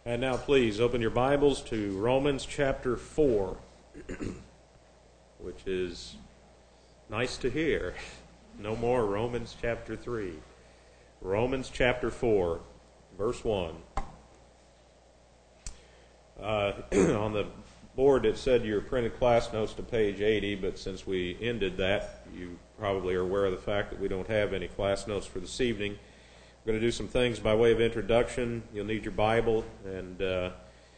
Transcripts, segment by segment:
And now please open your Bibles to Romans chapter 4, which is nice to hear. No more Romans chapter 3. Romans chapter 4, verse 1. On the board it said your printed class notes to page 80, but since we ended that, you probably are aware of the fact that we don't have any class notes for this evening. We're going to do some things by way of introduction. You'll need your Bible, and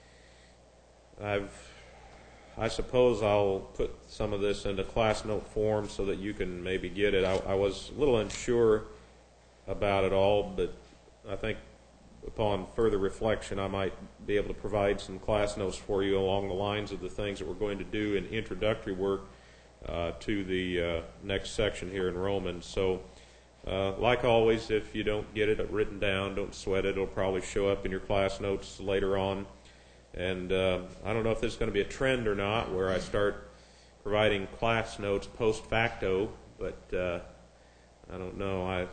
I suppose I'll put some of this into class note form so that you can maybe get it. I was a little unsure about it all, but I think upon further reflection I might be able to provide some class notes for you along the lines of the things that we're going to do in introductory work to the next section here in Romans. So like always, if you don't get it written down, don't sweat it. It'll probably show up in your class notes later on. And I don't know if this is going to be a trend or not, where I start providing class notes post facto, but I don't know.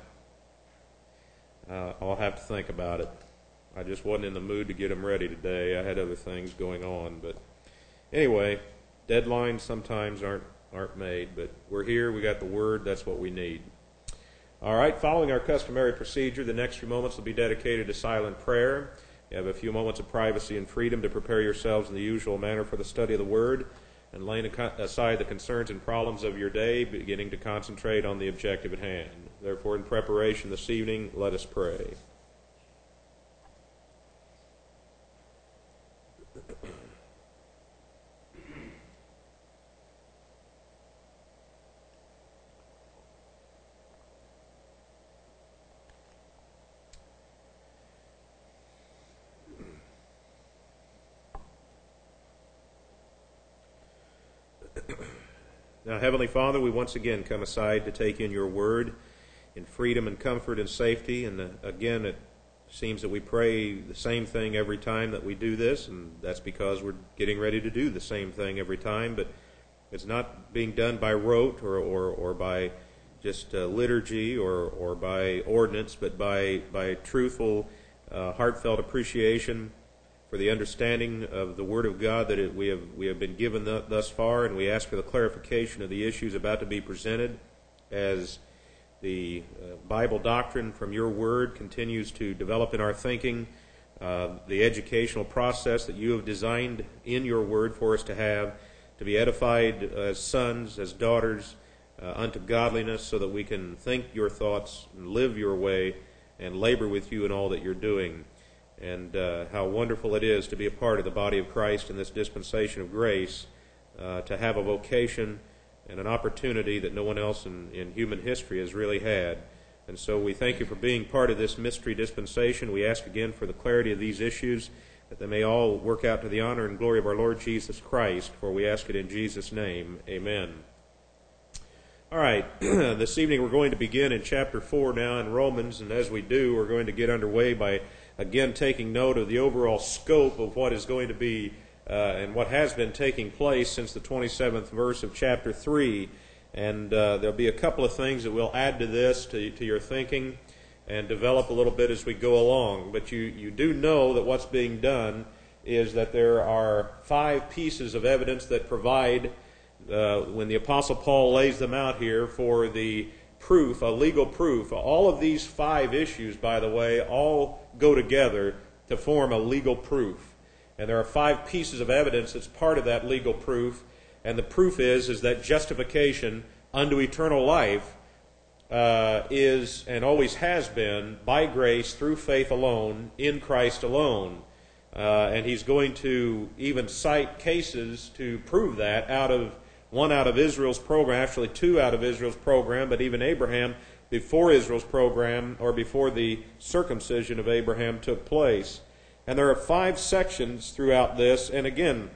I'll have to think about it. I just wasn't in the mood to get them ready today. I had other things going on. But anyway, deadlines sometimes aren't made, but we're here. We got the Word. That's what we need. All right, following our customary procedure, the next few moments will be dedicated to silent prayer. You have a few moments of privacy and freedom to prepare yourselves in the usual manner for the study of the Word, and laying aside the concerns and problems of your day, beginning to concentrate on the objective at hand. Therefore, in preparation this evening, let us pray. Now, Heavenly Father, we once again come aside to take in your word in freedom and comfort and safety. And again, it seems that we pray the same thing every time that we do this, and that's because we're getting ready to do the same thing every time. But it's not being done by rote or by just liturgy or by ordinance, but by truthful, heartfelt appreciation for the understanding of the Word of God that we have been given thus far, and we ask for the clarification of the issues about to be presented as the Bible doctrine from your Word continues to develop in our thinking, the educational process that you have designed in your Word for us to have, to be edified as sons, as daughters, unto godliness, so that we can think your thoughts and live your way and labor with you in all that you're doing. And how wonderful it is to be a part of the body of Christ in this dispensation of grace, to have a vocation and an opportunity that no one else in human history has really had. And so we thank you for being part of this mystery dispensation. We ask again for the clarity of these issues, that they may all work out to the honor and glory of our Lord Jesus Christ, for we ask it in Jesus' name. Amen. All right, this evening we're going to begin in chapter 4 now in Romans, and as we do, we're going to get underway by again taking note of the overall scope of what is going to be and what has been taking place since the 27th verse of chapter 3. And there'll be a couple of things that we'll add to this, to your thinking, and develop a little bit as we go along. But you do know that what's being done is that there are 5 pieces of evidence that provide, when the Apostle Paul lays them out here, for the proof, a legal proof. All of these 5 issues, by the way, all go together to form a legal proof. And there are 5 pieces of evidence that's part of that legal proof. And the proof is that justification unto eternal life is and always has been by grace through faith alone, in Christ alone. And he's going to even cite cases to prove that one out of Israel's program, actually 2 out of Israel's program, but even Abraham before Israel's program, or before the circumcision of Abraham took place. And there are 5 sections throughout this, and again,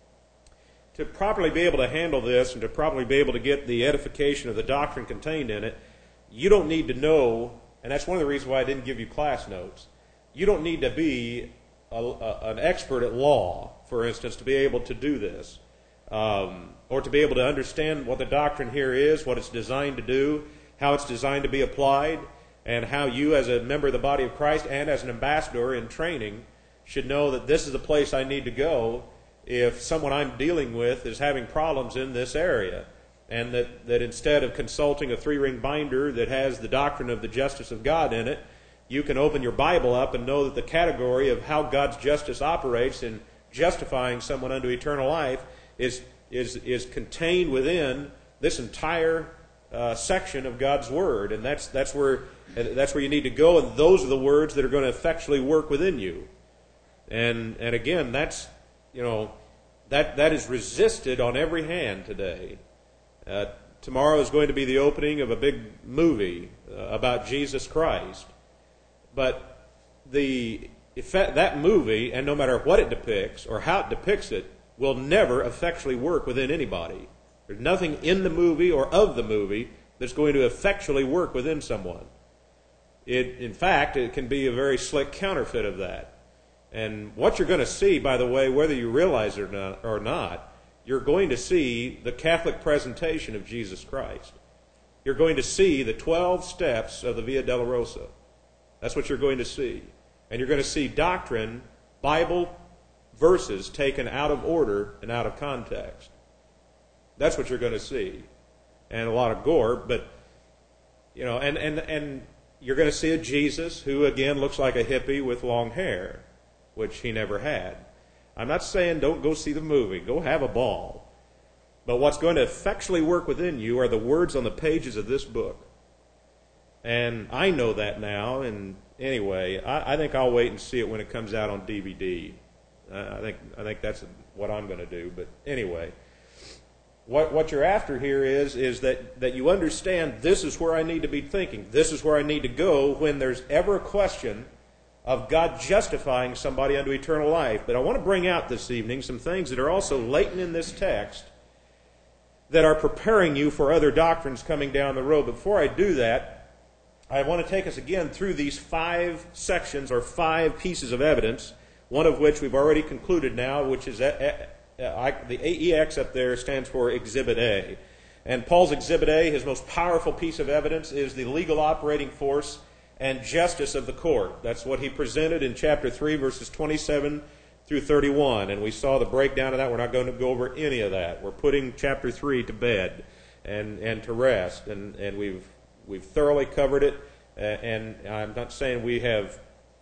to properly be able to handle this and to properly be able to get the edification of the doctrine contained in it, you don't need to know, and that's one of the reasons why I didn't give you class notes, you don't need to be an expert at law, for instance, to be able to do this. Or to be able to understand what the doctrine here is, what it's designed to do, how it's designed to be applied, and how you as a member of the body of Christ and as an ambassador in training should know that this is the place I need to go if someone I'm dealing with is having problems in this area. And that instead of consulting a 3-ring binder that has the doctrine of the justice of God in it, you can open your Bible up and know that the category of how God's justice operates in justifying someone unto eternal life is contained within this entire section of God's Word. And that's where you need to go, and those are the words that are going to effectually work within you. And again, that is resisted on every hand today. Tomorrow is going to be the opening of a big movie about Jesus Christ. But that movie, and no matter what it depicts or how it depicts it, will never effectually work within anybody. There's nothing in the movie or of the movie that's going to effectually work within someone. In fact, it can be a very slick counterfeit of that. And what you're going to see, by the way, whether you realize it or not, you're going to see the Catholic presentation of Jesus Christ. You're going to see the 12 steps of the Via Dolorosa. That's what you're going to see. And you're going to see doctrine, Bible verses taken out of order and out of context. That's what you're going to see. And a lot of gore, but, and you're going to see a Jesus who, again, looks like a hippie with long hair, which he never had. I'm not saying don't go see the movie. Go have a ball. But what's going to effectually work within you are the words on the pages of this book. And I know that now, and anyway, I think I'll wait and see it when it comes out on DVD. I think that's what I'm going to do. But anyway, what you're after here is that you understand this is where I need to be thinking. This is where I need to go when there's ever a question of God justifying somebody unto eternal life. But I want to bring out this evening some things that are also latent in this text that are preparing you for other doctrines coming down the road. Before I do that, I want to take us again through these 5 sections or 5 pieces of evidence, one of which we've already concluded now, which is the AEX up there stands for Exhibit A. And Paul's Exhibit A, his most powerful piece of evidence, is the legal operating force and justice of the court. That's what he presented in chapter 3, verses 27 through 31. And we saw the breakdown of that. We're not going to go over any of that. We're putting chapter 3 to bed and to rest. And we've thoroughly covered it. And I'm not saying we have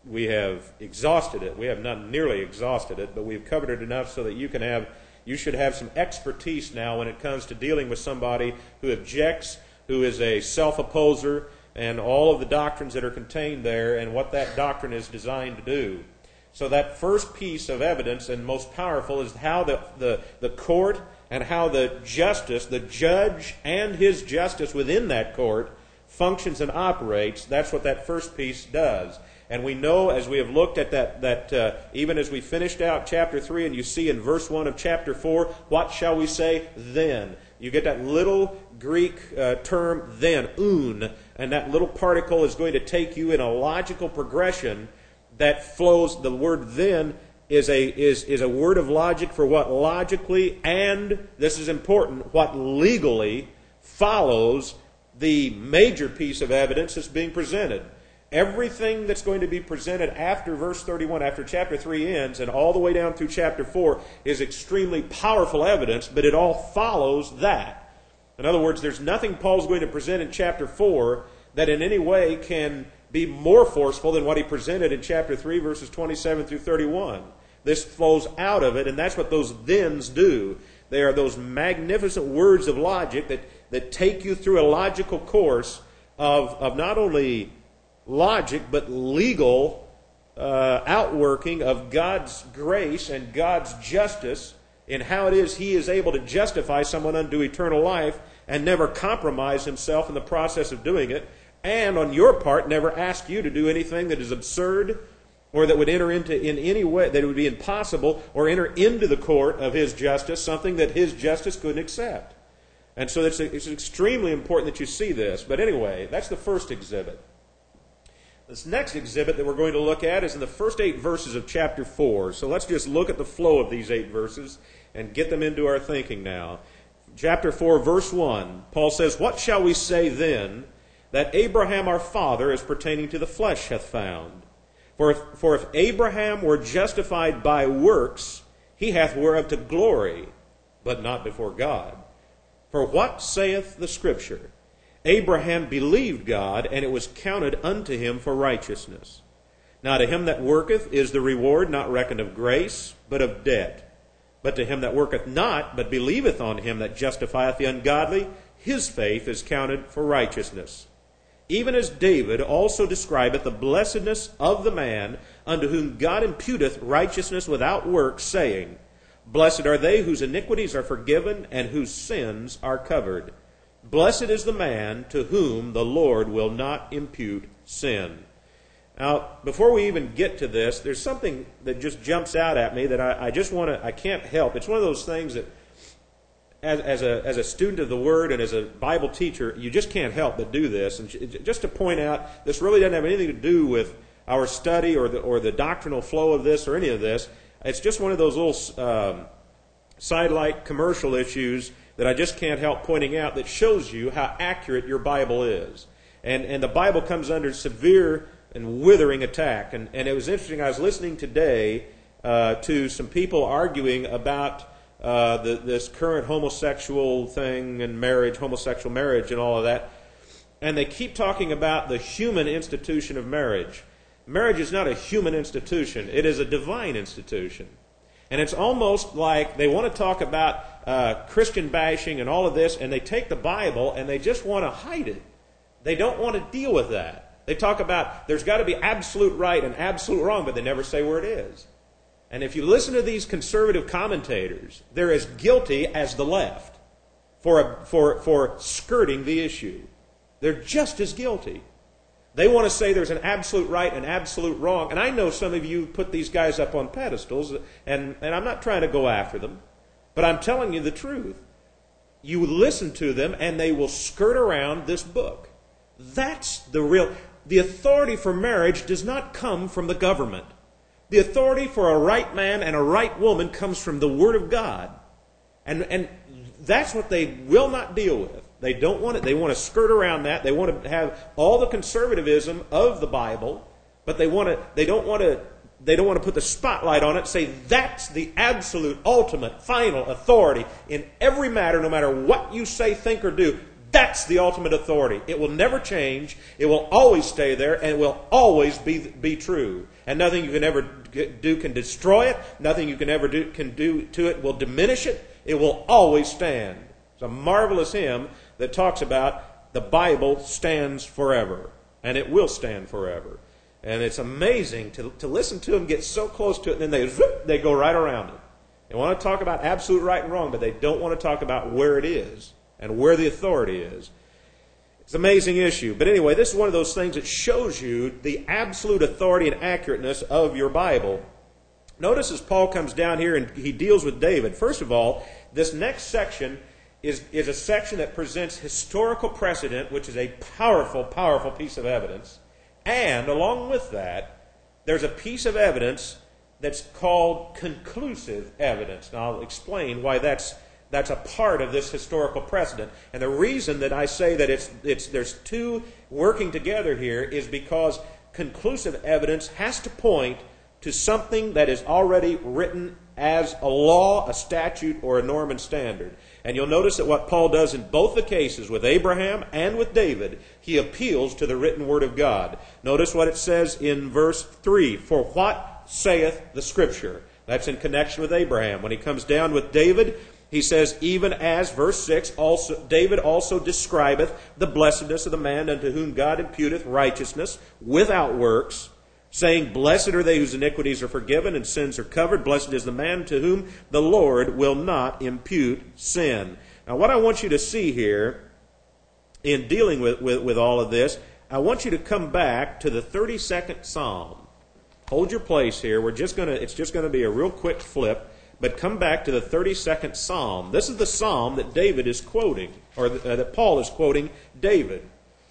exhausted it. We have not nearly exhausted it, but we've covered it enough so that you should have some expertise now when it comes to dealing with somebody who objects, who is a self-opposer, and all of the doctrines that are contained there and what that doctrine is designed to do. So that first piece of evidence and most powerful is how the court and how the justice, the judge and his justice within that court functions and operates. That's what that first piece does. And we know, as we have looked at that even as we finished out chapter 3, and you see in verse 1 of chapter 4, what shall we say then? You get that little Greek term then, un, and that little particle is going to take you in a logical progression that flows. The word then is a word of logic for what logically, and this is important, what legally follows the major piece of evidence that's being presented. Everything that's going to be presented after verse 31, after chapter 3 ends, and all the way down through chapter 4, is extremely powerful evidence, but it all follows that. In other words, there's nothing Paul's going to present in chapter 4 that in any way can be more forceful than what he presented in chapter 3, verses 27 through 31. This flows out of it, and that's what those thens do. They are those magnificent words of logic that take you through a logical course of not only logic, but legal outworking of God's grace and God's justice in how it is He is able to justify someone unto eternal life and never compromise Himself in the process of doing it, and on your part never ask you to do anything that is absurd or that would enter into in any way, that it would be impossible, or enter into the court of His justice, something that His justice couldn't accept. And so it's extremely important that you see this. But anyway, that's the first exhibit. This next exhibit that we're going to look at is in the first 8 verses of chapter 4. So let's just look at the flow of these 8 verses and get them into our thinking now. Chapter 4, verse 1, Paul says, "What shall we say then that Abraham our father as pertaining to the flesh hath found? For if Abraham were justified by works, he hath whereof to glory, but not before God. For what saith the Scripture? Abraham believed God, and it was counted unto him for righteousness. Now to him that worketh is the reward not reckoned of grace, but of debt. But to him that worketh not, but believeth on him that justifieth the ungodly, his faith is counted for righteousness. Even as David also describeth the blessedness of the man unto whom God imputeth righteousness without works, saying, Blessed are they whose iniquities are forgiven and whose sins are covered. Blessed is the man to whom the Lord will not impute sin. Now, before we even get to this, there's something that just jumps out at me that I can't help. It's one of those things that as a student of the Word and as a Bible teacher, you just can't help but do this. And just to point out, this really doesn't have anything to do with our study or the doctrinal flow of this or any of this. It's just one of those little sidelight commercial issues that I just can't help pointing out that shows you how accurate your Bible is. And the Bible comes under severe and withering attack. And it was interesting, I was listening today to some people arguing about this current homosexual thing and marriage, homosexual marriage and all of that. And they keep talking about the human institution of marriage. Marriage is not a human institution. It is a divine institution. And it's almost like they want to talk about Christian bashing and all of this, and they take the Bible and they just want to hide it. They don't want to deal with that. They talk about there's got to be absolute right and absolute wrong, but they never say where it is. And if you listen to these conservative commentators, they're as guilty as the left for skirting the issue. They're just as guilty. They want to say there's an absolute right and absolute wrong. And I know some of you put these guys up on pedestals, and I'm not trying to go after them, but I'm telling you the truth. You listen to them, and they will skirt around this book. That's the authority for marriage does not come from the government. The authority for a right man and a right woman comes from the Word of God. And that's what they will not deal with. They don't want it. They want to skirt around that. They want to have all the conservatism of the Bible, but they don't want to put the spotlight on it and say that's the absolute, ultimate, final authority in every matter, no matter what you say, think, or do. That's the ultimate authority. It will never change. It will always stay there, and it will always be true. And nothing you can ever do can destroy it. Nothing you can ever do to it will diminish it. It will always stand. It's a marvelous hymn that talks about the Bible stands forever, and it will stand forever. And it's amazing to listen to them get so close to it, and then they go right around it. They want to talk about absolute right and wrong, but they don't want to talk about where it is and where the authority is. It's an amazing issue. But anyway, this is one of those things that shows you the absolute authority and accurateness of your Bible. Notice as Paul comes down here and he deals with David. First of all, this next section is a section that presents historical precedent, which is a powerful, powerful piece of evidence. And along with that, there's a piece of evidence that's called conclusive evidence. Now I'll explain why that's a part of this historical precedent. And the reason that I say that there's two working together here is because conclusive evidence has to point to something that is already written as a law, a statute, or a norm and standard. And you'll notice that what Paul does in both the cases, with Abraham and with David, he appeals to the written Word of God. Notice what it says in verse 3, For what saith the Scripture? That's in connection with Abraham. When he comes down with David, he says, even as, verse 6, David also describeth the blessedness of the man unto whom God imputeth righteousness without works, saying, Blessed are they whose iniquities are forgiven and sins are covered. Blessed is the man to whom the Lord will not impute sin. Now, what I want you to see here in dealing with all of this, I want you to come back to the 32nd Psalm. Hold your place here. It's just going to be a real quick flip. But come back to the 32nd Psalm. This is the Psalm that David is quoting, or that Paul is quoting David.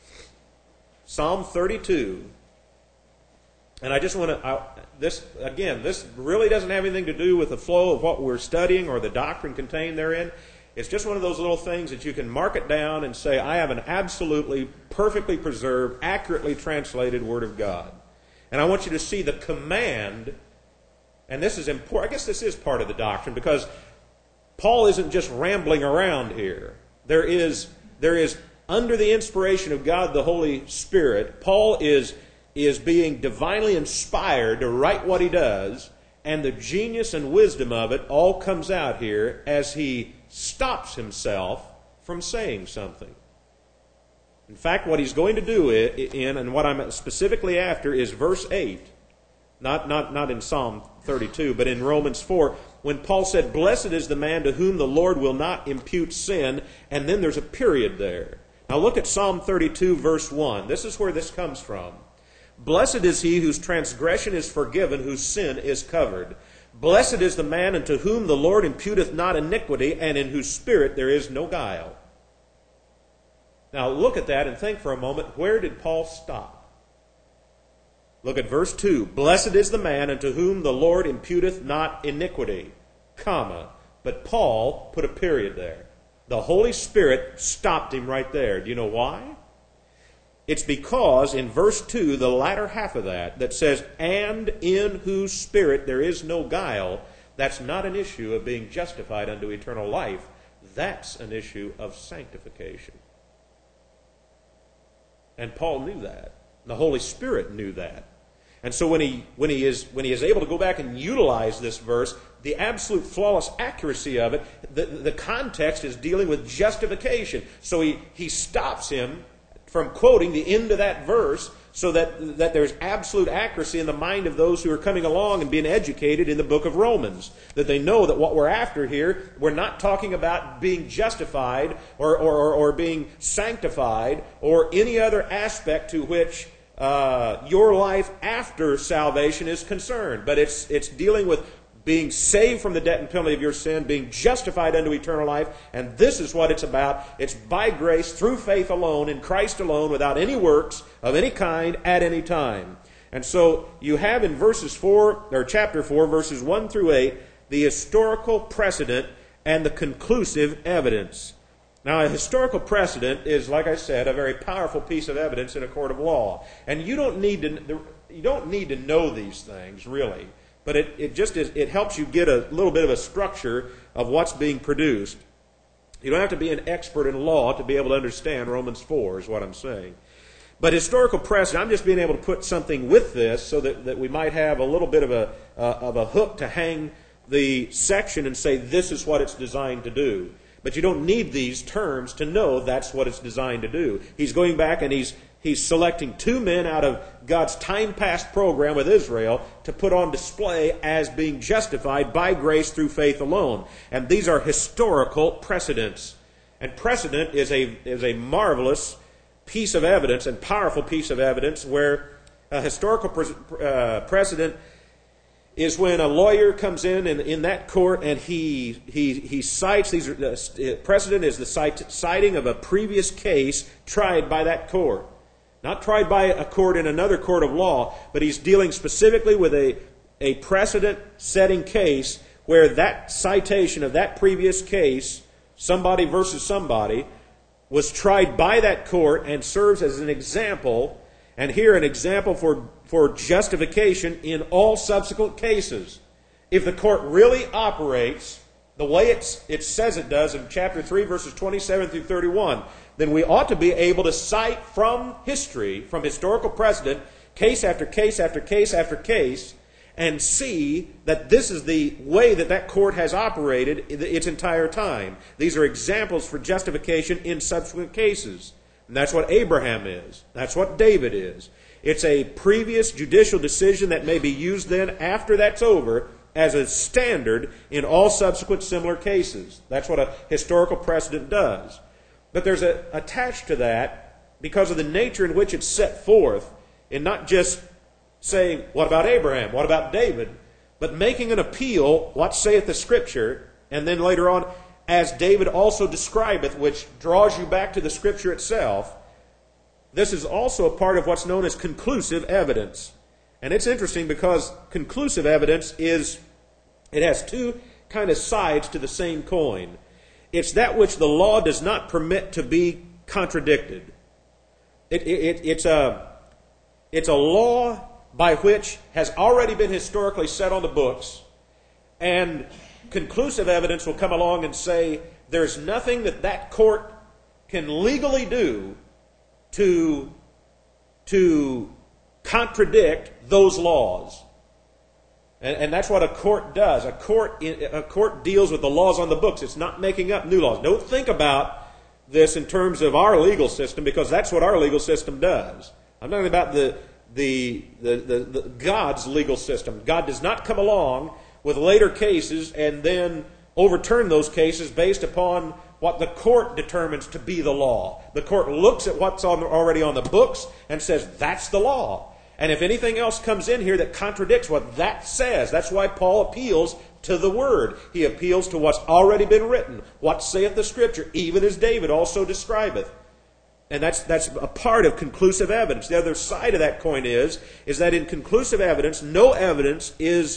Psalm 32. And I just want to, this really doesn't have anything to do with the flow of what we're studying or the doctrine contained therein. It's just one of those little things that you can mark it down and say, I have an absolutely perfectly preserved, accurately translated Word of God. And I want you to see the command, and this is important. I guess this is part of the doctrine, because Paul isn't just rambling around here. There is under the inspiration of God the Holy Spirit, Paul is being divinely inspired to write what he does, and the genius and wisdom of it all comes out here as he stops himself from saying something. In fact, what he's going to do and what I'm specifically after, is verse 8. Not in Psalm 32, but in Romans 4, when Paul said, "Blessed is the man to whom the Lord will not impute sin," and then there's a period there. Now look at Psalm 32, verse 1. This is where this comes from. "Blessed is he whose transgression is forgiven, whose sin is covered. Blessed is the man unto whom the Lord imputeth not iniquity, and in whose spirit there is no guile." Now look at that and think for a moment, where did Paul stop? Look at verse 2. "Blessed is the man unto whom the Lord imputeth not iniquity," comma. But Paul put a period there. The Holy Spirit stopped him right there. Do you know why? It's because in verse 2, the latter half of that says, "and in whose spirit there is no guile," that's not an issue of being justified unto eternal life. That's an issue of sanctification. And Paul knew that. The Holy Spirit knew that. And so when he is able to go back and utilize this verse, the absolute flawless accuracy of it, the context is dealing with justification. So he stops him from quoting the end of that verse so that there's absolute accuracy in the mind of those who are coming along and being educated in the book of Romans. That they know that what we're after here, we're not talking about being justified or being sanctified or any other aspect to which your life after salvation is concerned. But it's dealing with being saved from the debt and penalty of your sin, being justified unto eternal life, and this is what it's about. It's by grace, through faith alone, in Christ alone, without any works of any kind, at any time. And so you have in chapter 4, verses 1 through 8, the historical precedent and the conclusive evidence. Now, a historical precedent is, like I said, a very powerful piece of evidence in a court of law. And you don't need to know these things, really. But it helps you get a little bit of a structure of what's being produced. You don't have to be an expert in law to be able to understand Romans 4, is what I'm saying. But historical precedent, I'm just being able to put something with this so that we might have a little bit of a hook to hang the section and say this is what it's designed to do. But you don't need these terms to know that's what it's designed to do. He's going back and he's selecting two men out of God's time-past program with Israel to put on display as being justified by grace through faith alone. And these are historical precedents. And precedent is a marvelous piece of evidence and powerful piece of evidence where a historical precedent is when a lawyer comes in that court and he cites these. Precedent is the citing of a previous case tried by that court. Not tried by a court in another court of law, but he's dealing specifically with a precedent-setting case where that citation of that previous case, somebody versus somebody, was tried by that court and serves as an example, and here an example for justification in all subsequent cases. If the court really operates the way it says it does in chapter 3, verses 27 through 31, then we ought to be able to cite from history, from historical precedent, case after case after case after case, and see that this is the way that court has operated its entire time. These are examples for justification in subsequent cases. And that's what Abraham is. That's what David is. It's a previous judicial decision that may be used then after that's over as a standard in all subsequent similar cases. That's what a historical precedent does. But there's attached to that, because of the nature in which it's set forth, in not just saying, what about Abraham? What about David? But making an appeal, what saith the Scripture, and then later on, as David also describeth, which draws you back to the Scripture itself. This is also a part of what's known as conclusive evidence. And it's interesting because conclusive evidence it has two kind of sides to the same coin. It's that which the law does not permit to be contradicted. It's a law by which has already been historically set on the books, and conclusive evidence will come along and say there's nothing that that court can legally do to contradict those laws. And that's what a court does. A court deals with the laws on the books. It's not making up new laws. Don't think about this in terms of our legal system, because that's what our legal system does. I'm talking about the God's legal system. God does not come along with later cases and then overturn those cases based upon what the court determines to be the law. The court looks at what's already on the books and says, that's the law. And if anything else comes in here that contradicts what that says, that's why Paul appeals to the Word. He appeals to what's already been written. What saith the Scripture, even as David also describeth. And that's a part of conclusive evidence. The other side of that coin is that in conclusive evidence, no evidence is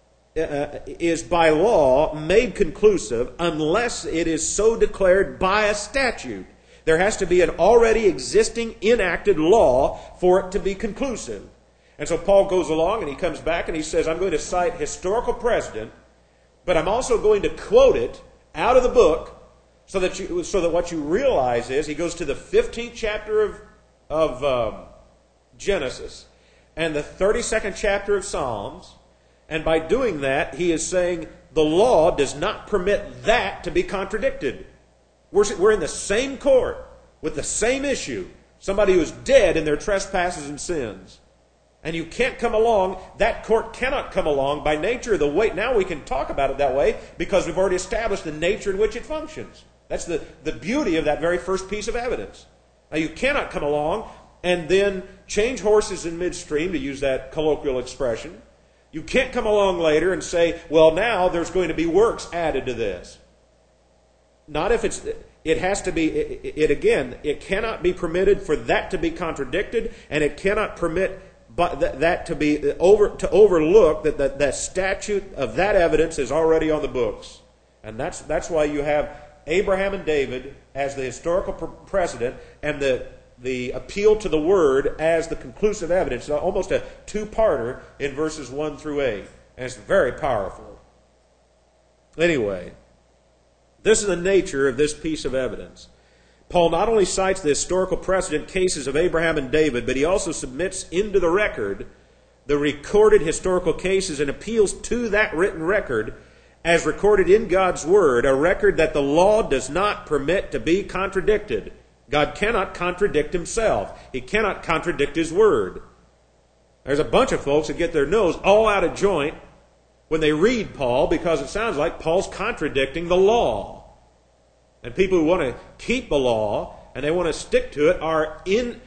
by law made conclusive unless it is so declared by a statute. There has to be an already existing enacted law for it to be conclusive. And so Paul goes along and he comes back and he says, I'm going to cite historical precedent, but I'm also going to quote it out of the book so that what you realize is he goes to the 15th chapter of Genesis and the 32nd chapter of Psalms, and by doing that he is saying the law does not permit that to be contradicted. We're in the same court with the same issue. Somebody who's dead in their trespasses and sins. And you can't come along, that court cannot come along by nature of the way. Now we can talk about it that way because we've already established the nature in which it functions. That's the beauty of that very first piece of evidence. Now you cannot come along and then change horses in midstream, to use that colloquial expression. You can't come along later and say, well, now there's going to be works added to this. Not if it has to be, it cannot be permitted for that to be contradicted, and it cannot permit that to be overlook that statute of that evidence is already on the books. And that's why you have Abraham and David as the historical precedent, and the appeal to the Word as the conclusive evidence. Almost a two-parter in verses 1 through 8. And it's very powerful. Anyway, this is the nature of this piece of evidence. Paul not only cites the historical precedent cases of Abraham and David, but he also submits into the record the recorded historical cases and appeals to that written record as recorded in God's Word, a record that the law does not permit to be contradicted. God cannot contradict Himself. He cannot contradict His Word. There's a bunch of folks that get their nose all out of joint when they read Paul, because it sounds like Paul's contradicting the law. And people who want to keep the law and they want to stick to it are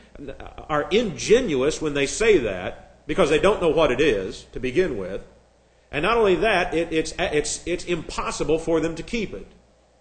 ingenuous when they say that, because they don't know what it is to begin with. And not only that, it's impossible for them to keep it.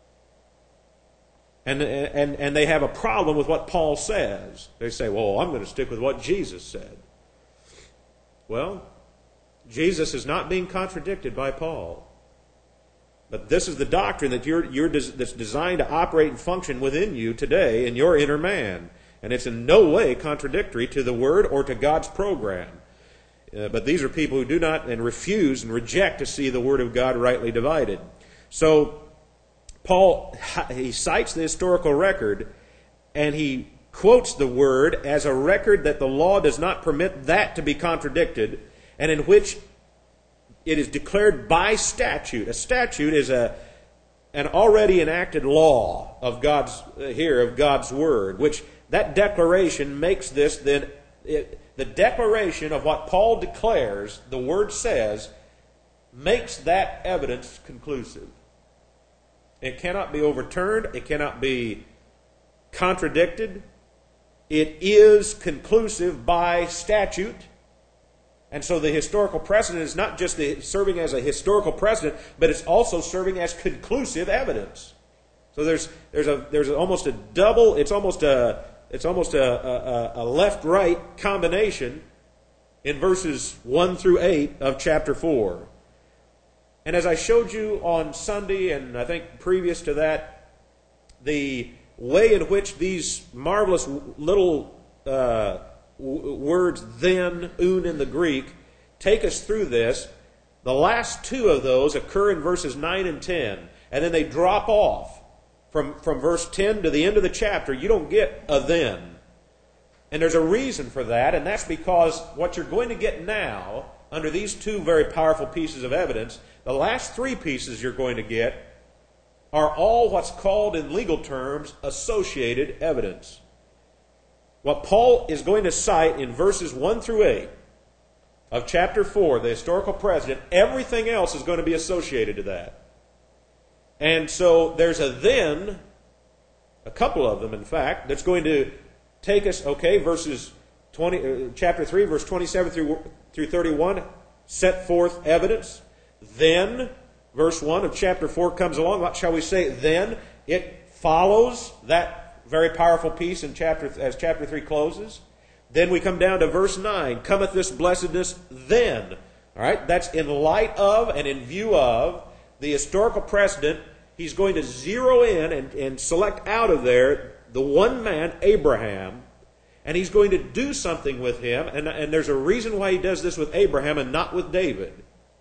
And they have a problem with what Paul says. They say, well, I'm going to stick with what Jesus said. Well, Jesus is not being contradicted by Paul. But this is the doctrine that that's designed to operate and function within you today in your inner man. And it's in no way contradictory to the Word or to God's program. But these are people who do not and refuse and reject to see the Word of God rightly divided. So Paul, he cites the historical record, and he quotes the Word as a record that the law does not permit that to be contradicted, and in which it is declared by statute. A statute is an already enacted law of God's Word, which that declaration makes this then, the declaration of what Paul declares, the Word says, makes that evidence conclusive. It cannot be overturned. It cannot be contradicted. It is conclusive by statute. And so the historical precedent is not just serving as a historical precedent, but it's also serving as conclusive evidence. So there's almost a double. It's almost a left-right combination in verses 1 through 8 of chapter 4. And as I showed you on Sunday, and I think previous to that, the way in which these marvelous little words then, un in the Greek, take us through this. The last two of those occur in verses 9 and 10, and then they drop off. From verse 10 to the end of the chapter, you don't get a then. And there's a reason for that, and that's because what you're going to get now, under these two very powerful pieces of evidence, the last three pieces you're going to get are all what's called in legal terms associated evidence. What Paul is going to cite in verses 1 through 8 of chapter 4, the historical precedent, everything else is going to be associated to that. And so there's a then, a couple of them in fact, that's going to take us, chapter 3, verse 27 through 31, set forth evidence. Then, verse 1 of chapter 4 comes along. What shall we say? Then it follows that very powerful piece as chapter 3 closes. Then we come down to verse 9. Cometh this blessedness then. All right, that's in light of and in view of the historical precedent. He's going to zero in and select out of there the one man, Abraham, and he's going to do something with him, and there's a reason why he does this with Abraham and not with David.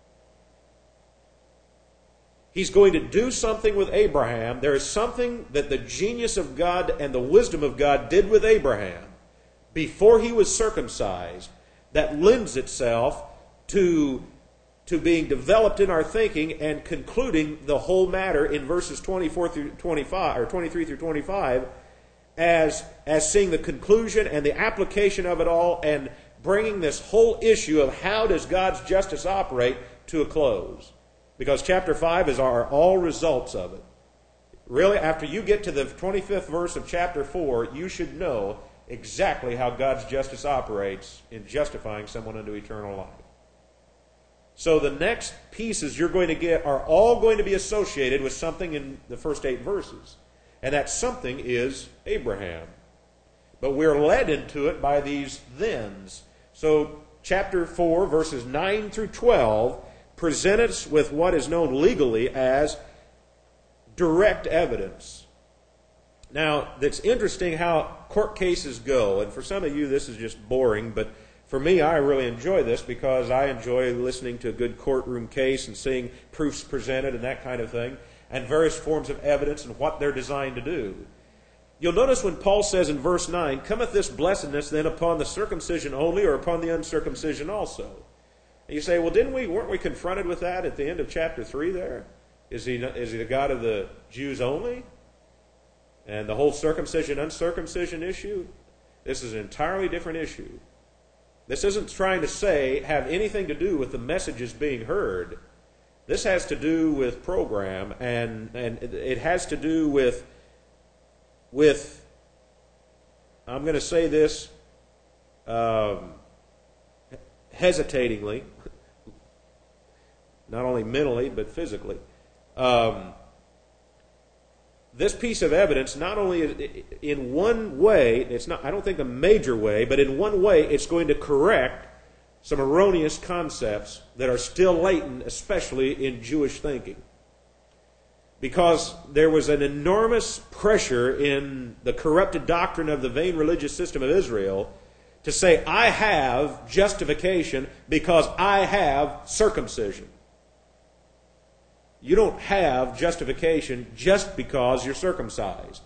He's going to do something with Abraham. There is something that the genius of God and the wisdom of God did with Abraham before he was circumcised that lends itself to being developed in our thinking and concluding the whole matter in verses 24 through 25 or 23 through 25 as seeing the conclusion and the application of it all and bringing this whole issue of how does God's justice operate to a close. Because chapter 5 are all results of it. Really, after you get to the 25th verse of chapter 4, you should know exactly how God's justice operates in justifying someone unto eternal life. So the next pieces you're going to get are all going to be associated with something in the first 8 verses. And that something is Abraham. But we're led into it by these thens. So chapter 4, verses 9 through 12, present us with what is known legally as direct evidence. Now, it's interesting how court cases go. And for some of you, this is just boring, but for me, I really enjoy this because I enjoy listening to a good courtroom case and seeing proofs presented and that kind of thing, and various forms of evidence and what they're designed to do. You'll notice when Paul says in verse 9, cometh this blessedness then upon the circumcision only or upon the uncircumcision also? And you say, well, weren't we confronted with that at the end of chapter 3 there? Is he the God of the Jews only? And the whole circumcision, uncircumcision issue? This is an entirely different issue. This isn't trying to have anything to do with the messages being heard. This has to do with program, and it has to do with I'm going to say this hesitatingly, not only mentally but physically. This piece of evidence, not only in one way, it's not, I don't think a major way, but in one way it's going to correct some erroneous concepts that are still latent, especially in Jewish thinking. Because there was an enormous pressure in the corrupted doctrine of the vain religious system of Israel to say, I have justification because I have circumcision. You don't have justification just because you're circumcised.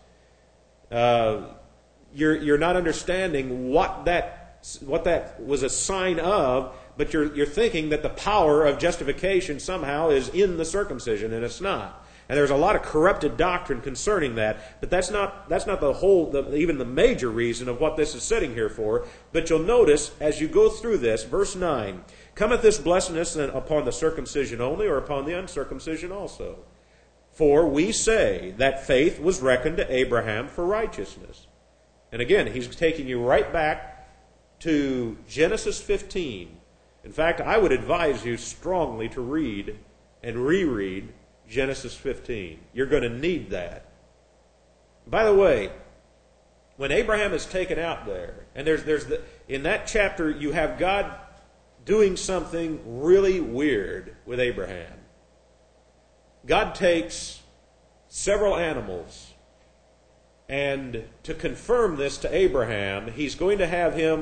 You're not understanding what that was a sign of, but you're thinking that the power of justification somehow is in the circumcision, and it's not. And there's a lot of corrupted doctrine concerning that, but that's not even the major reason of what this is sitting here for. But you'll notice as you go through this, verse 9, cometh this blessedness upon the circumcision only, or upon the uncircumcision also? For we say that faith was reckoned to Abraham for righteousness. And again, he's taking you right back to Genesis 15. In fact, I would advise you strongly to read and reread Genesis 15. You're going to need that. By the way, when Abraham is taken out there, and in that chapter you have God doing something really weird with Abraham. God takes several animals, and to confirm this to Abraham, he's going to have him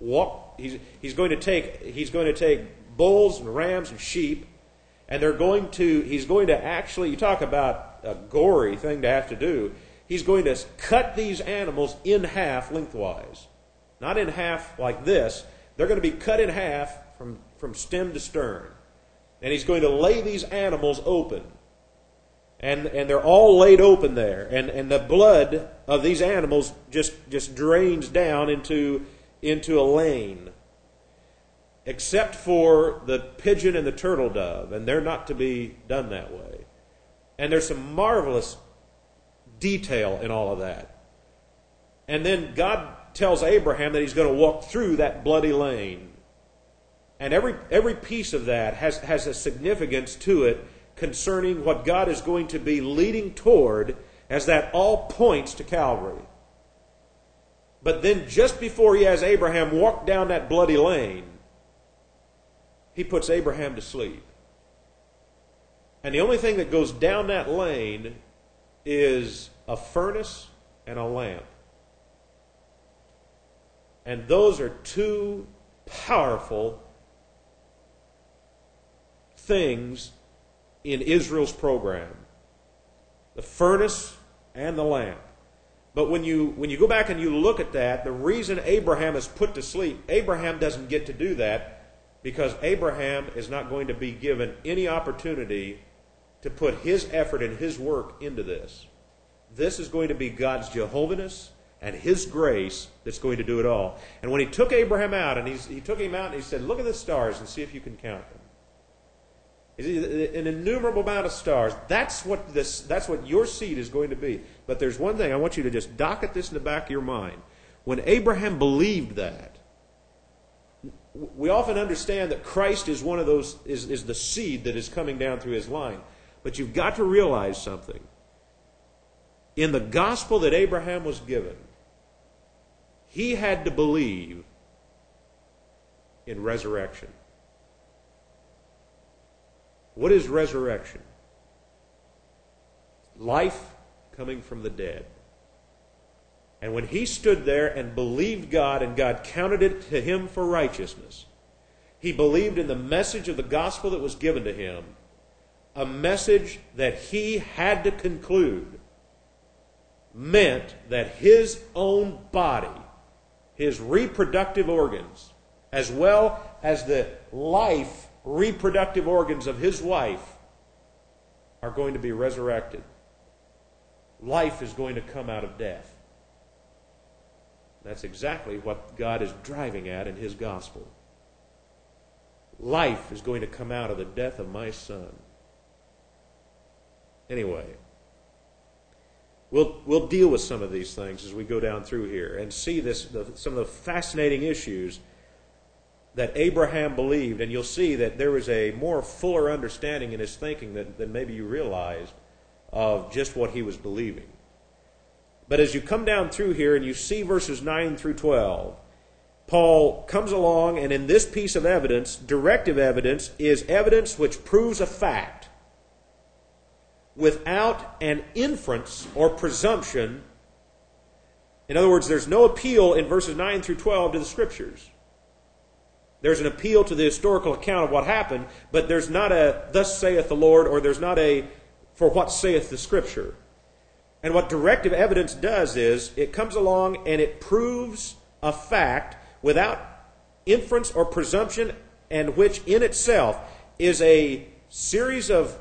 he's going to take bulls and rams and sheep, and he's going to actually, you talk about a gory thing to have to do, he's going to cut these animals in half lengthwise. Not in half like this. They're going to be cut in half from stem to stern. And he's going to lay these animals open. And they're all laid open there. And the blood of these animals just drains down into a lane. Except for the pigeon and the turtle dove. And they're not to be done that way. And there's some marvelous detail in all of that. And then God tells Abraham that he's going to walk through that bloody lane. And every piece of that has a significance to it concerning what God is going to be leading toward, as that all points to Calvary. But then just before he has Abraham walk down that bloody lane, he puts Abraham to sleep. And the only thing that goes down that lane is a furnace and a lamp. And those are two powerful things in Israel's program. The furnace and the lamp. But when you go back and you look at that, the reason Abraham is put to sleep, Abraham doesn't get to do that because Abraham is not going to be given any opportunity to put his effort and his work into this. This is going to be God's Jehovahness and His grace that's going to do it all. And when He took Abraham out, and he took him out and He said, look at the stars and see if you can count them. An innumerable amount of stars. That's what your seed is going to be. But there's one thing I want you to just docket this in the back of your mind. When Abraham believed that, we often understand that Christ is one of those, is the seed that is coming down through his line. But you've got to realize something. In the gospel that Abraham was given, he had to believe in resurrection. What is resurrection? Life coming from the dead. And when he stood there and believed God, and God counted it to him for righteousness, he believed in the message of the gospel that was given to him, a message that he had to conclude meant that his own body, his reproductive organs, as well as the life reproductive organs of his wife, are going to be resurrected. Life is going to come out of death. That's exactly what God is driving at in His gospel. Life is going to come out of the death of my son. Anyway, we'll deal with some of these things as we go down through here and see some of the fascinating issues that Abraham believed, and you'll see that there was a more fuller understanding in his thinking than maybe you realized of just what he was believing. But as you come down through here and you see verses 9 through 12, Paul comes along, and in this piece of evidence, directive evidence, is evidence which proves a fact without an inference or presumption. In other words, there's no appeal in verses 9 through 12 to the Scriptures. There's an appeal to the historical account of what happened, but there's not a thus saith the Lord, or there's not a for what saith the Scripture. And what directive evidence does is it comes along and it proves a fact without inference or presumption, and which in itself is a series of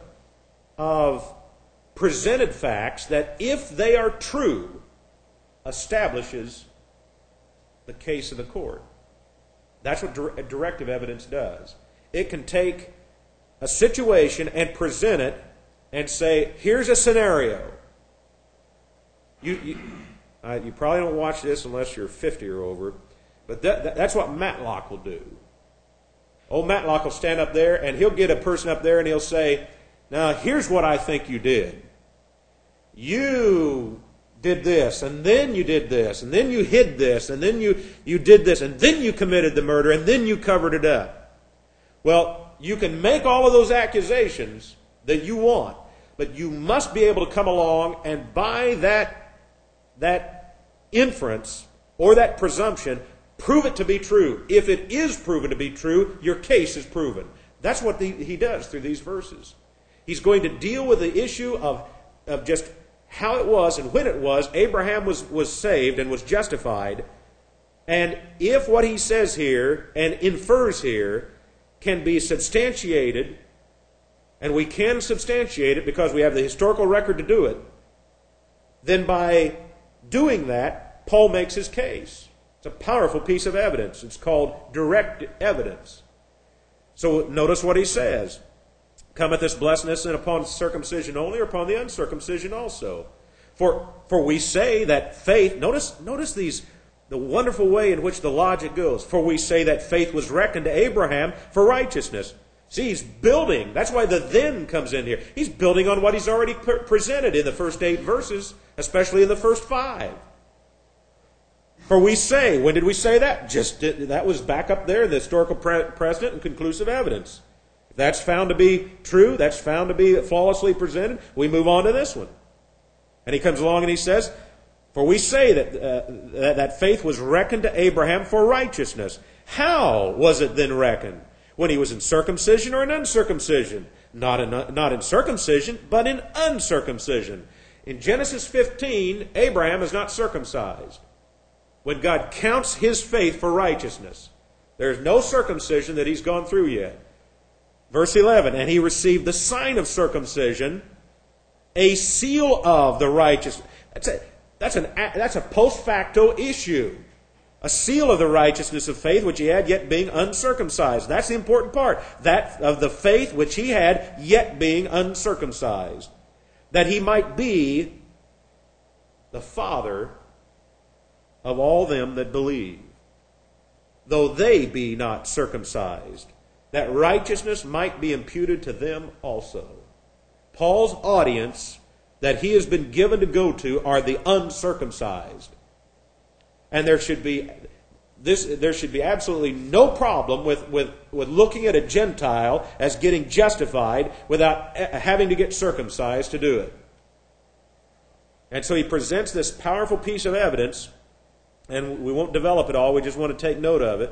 presented facts that, if they are true, establishes the case of the court. That's what directive evidence does. It can take a situation and present it and say, here's a scenario. You probably don't watch this unless you're 50 or over, but that's what Matlock will do. Old Matlock will stand up there, and he'll get a person up there, and he'll say, now, here's what I think you did. You did this, and then you did this, and then you hid this, and then you did this, and then you committed the murder, and then you covered it up. Well, you can make all of those accusations that you want, but you must be able to come along and by that inference or that presumption Prove it to be true. If it is proven to be true, your case is proven. That's what he does through these verses. He's going to deal with the issue of just how it was and when it was Abraham was saved and was justified. And if what he says here and infers here can be substantiated, and we can substantiate it because we have the historical record to do it, then by doing that, Paul makes his case. It's a powerful piece of evidence. It's called direct evidence. So notice what he says. Cometh this blessedness upon circumcision only, or upon the uncircumcision also? For we say that faith, notice the wonderful way in which the logic goes. For we say that faith was reckoned to Abraham for righteousness. See, he's building. That's why the then comes in here. He's building on what he's already presented in the first 8 verses, especially in the first 5. For we say, when did we say that? That was back up there, the historical precedent and conclusive evidence. If that's found to be true, that's found to be flawlessly presented, we move on to this one. And he comes along and he says, for we say that faith was reckoned to Abraham for righteousness. How was it then reckoned? When he was in circumcision or in uncircumcision? Not in circumcision, but in uncircumcision. In Genesis 15, Abraham is not circumcised. When God counts his faith for righteousness, there's no circumcision that he's gone through yet. Verse 11, and he received the sign of circumcision, a seal of the righteous. That's a post facto issue. A seal of the righteousness of faith which he had yet being uncircumcised. That's the important part. That of the faith which he had yet being uncircumcised. That he might be the father of all them that believe, though they be not circumcised, that righteousness might be imputed to them also. Paul's audience that he has been given to go to are the uncircumcised. And there should be absolutely no problem with looking at a Gentile as getting justified without having to get circumcised to do it. And so he presents this powerful piece of evidence, and we won't develop it all, we just want to take note of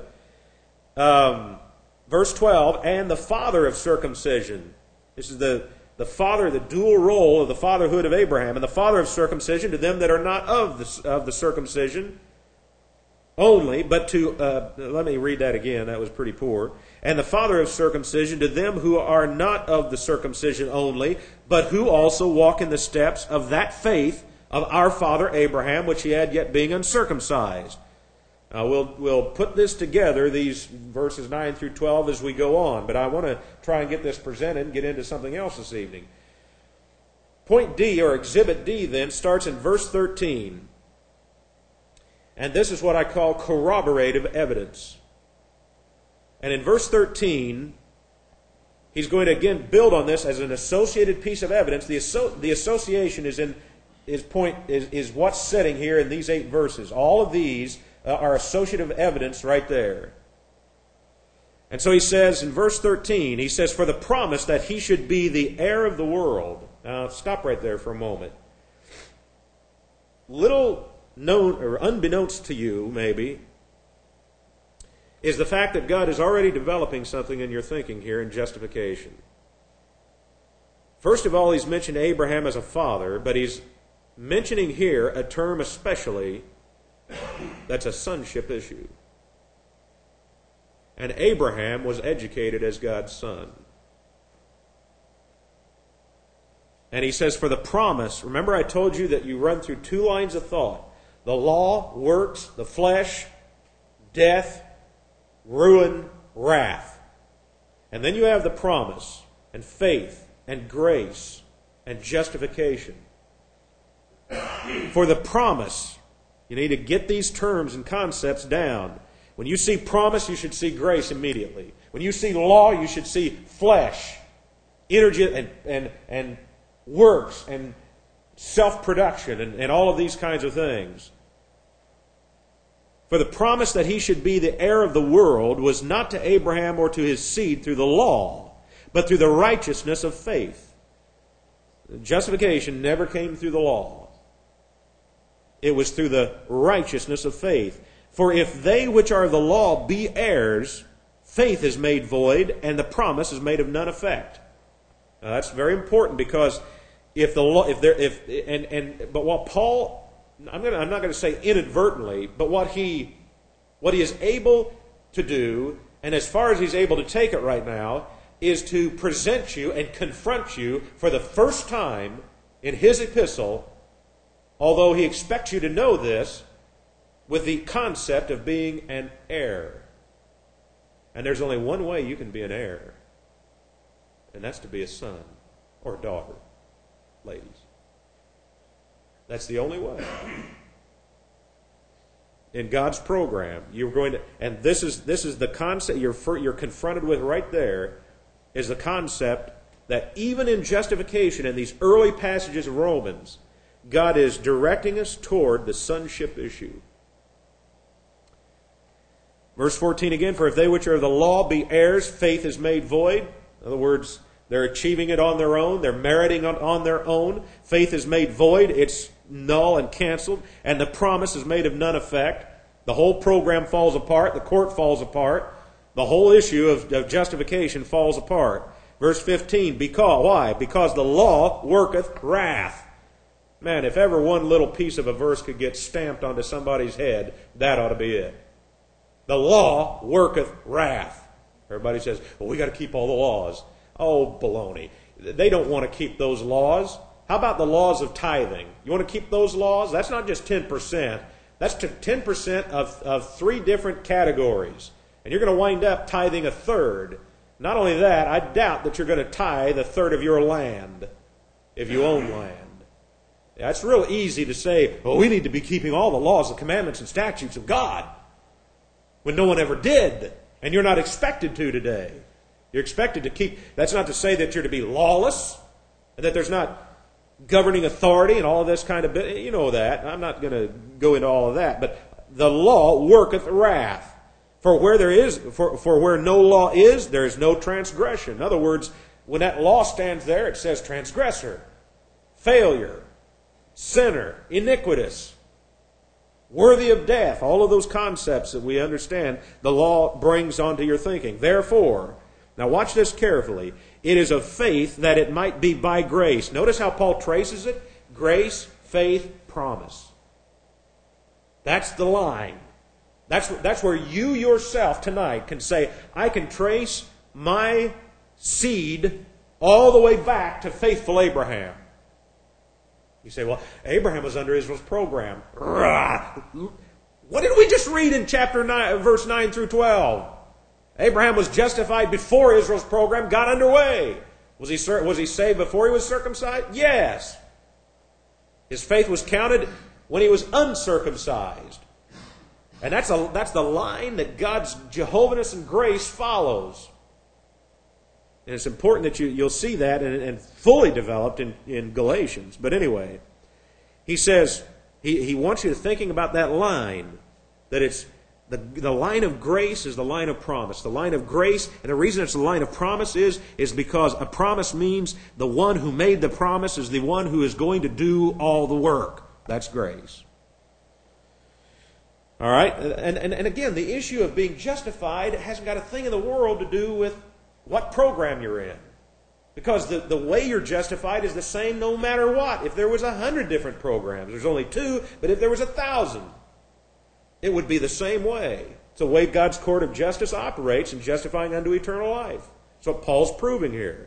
it. Verse 12, and the father of circumcision. This is the father, the dual role of the fatherhood of Abraham, and the father of circumcision to them that are not of the circumcision only, but to, let me read that again, that was pretty poor. And the father of circumcision to them who are not of the circumcision only, but who also walk in the steps of that faith of our father Abraham, which he had yet being uncircumcised. We'll put this together, these verses 9 through 12, as we go on, but I want to try and get this presented and get into something else this evening. Point D, or Exhibit D, then, starts in verse 13. And this is what I call corroborative evidence. And in verse 13, he's going to again build on this as an associated piece of evidence. The association is what's sitting here in these 8 verses. All of these are associative evidence right there. And so he says in verse 13, he says, for the promise that he should be the heir of the world. Now stop right there for a moment. Little known, or unbeknownst to you, maybe, is the fact that God is already developing something in your thinking here in justification. First of all, he's mentioned Abraham as a father, but he's mentioning here a term especially that's a sonship issue. And Abraham was educated as God's son. And he says, for the promise, remember I told you that you run through 2 lines of thought. The law, works, the flesh, death, ruin, wrath. And then you have the promise, and faith, and grace, and justification. For the promise, you need to get these terms and concepts down. When you see promise, you should see grace immediately. When you see law, you should see flesh, energy, and works, and self-production, and all of these kinds of things. For the promise that he should be the heir of the world was not to Abraham or to his seed through the law, but through the righteousness of faith. Justification never came through the law. It was through the righteousness of faith. For if they which are of the law be heirs, faith is made void, and the promise is made of none effect. Now that's very important, because but what Paul, I'm not going to say inadvertently, but what he is able to do, and as far as he's able to take it right now, is to present you and confront you for the first time in his epistle, although he expects you to know this, with the concept of being an heir. And there's only one way you can be an heir, and that's to be a son or a daughter, ladies. That's the only way. In God's program, you're going to, and this is the concept you're confronted with right there, is the concept that even in justification, in these early passages of Romans, God is directing us toward the sonship issue. Verse 14 again, for if they which are of the law be heirs, faith is made void. In other words, they're achieving it on their own. They're meriting on their own. Faith is made void. It's null and canceled. And the promise is made of none effect. The whole program falls apart. The court falls apart. The whole issue of justification falls apart. Verse 15, why? Because the law worketh wrath. Man, if ever one little piece of a verse could get stamped onto somebody's head, that ought to be it. The law worketh wrath. Everybody says, well, we got to keep all the laws. Oh, baloney. They don't want to keep those laws. How about the laws of tithing? You want to keep those laws? That's not just 10%. That's 10% of three different categories. And you're going to wind up tithing a third. Not only that, I doubt that you're going to tithe a third of your land if you own land. Yeah, it's real easy to say, well, we need to be keeping all the laws, the commandments, and statutes of God, when no one ever did, and you're not expected to today. You're expected to keep. That's not to say that you're to be lawless, and that there's not governing authority and all of this kind of bit. You know that. I'm not going to go into all of that. But the law worketh wrath. For where no law is, there is no transgression. In other words, when that law stands there, it says transgressor, failure, sinner, iniquitous, worthy of death. All of those concepts that we understand, the law brings onto your thinking. Therefore, now watch this carefully. It is of faith that it might be by grace. Notice how Paul traces it. Grace, faith, promise. That's the line. That's where you yourself tonight can say, I can trace my seed all the way back to faithful Abraham. You say, well, Abraham was under Israel's program. What did we just read in chapter 9, verse 9 through 12? Abraham was justified before Israel's program got underway. Was he saved before he was circumcised? Yes. His faith was counted when he was uncircumcised. And that's the line that God's Jehovahness and grace follows. And it's important that you'll see that and fully developed in Galatians. But anyway, he says, he wants you to thinking about that line, that it's the line of grace is the line of promise. The line of grace, and the reason it's the line of promise is because a promise means the one who made the promise is the one who is going to do all the work. That's grace. All right? And again, the issue of being justified hasn't got a thing in the world to do with what program you're in. Because the way you're justified is the same no matter what. If there was 100 different programs, there's only 2, but if there was 1,000, it would be the same way. It's the way God's court of justice operates in justifying unto eternal life. That's what Paul's proving here.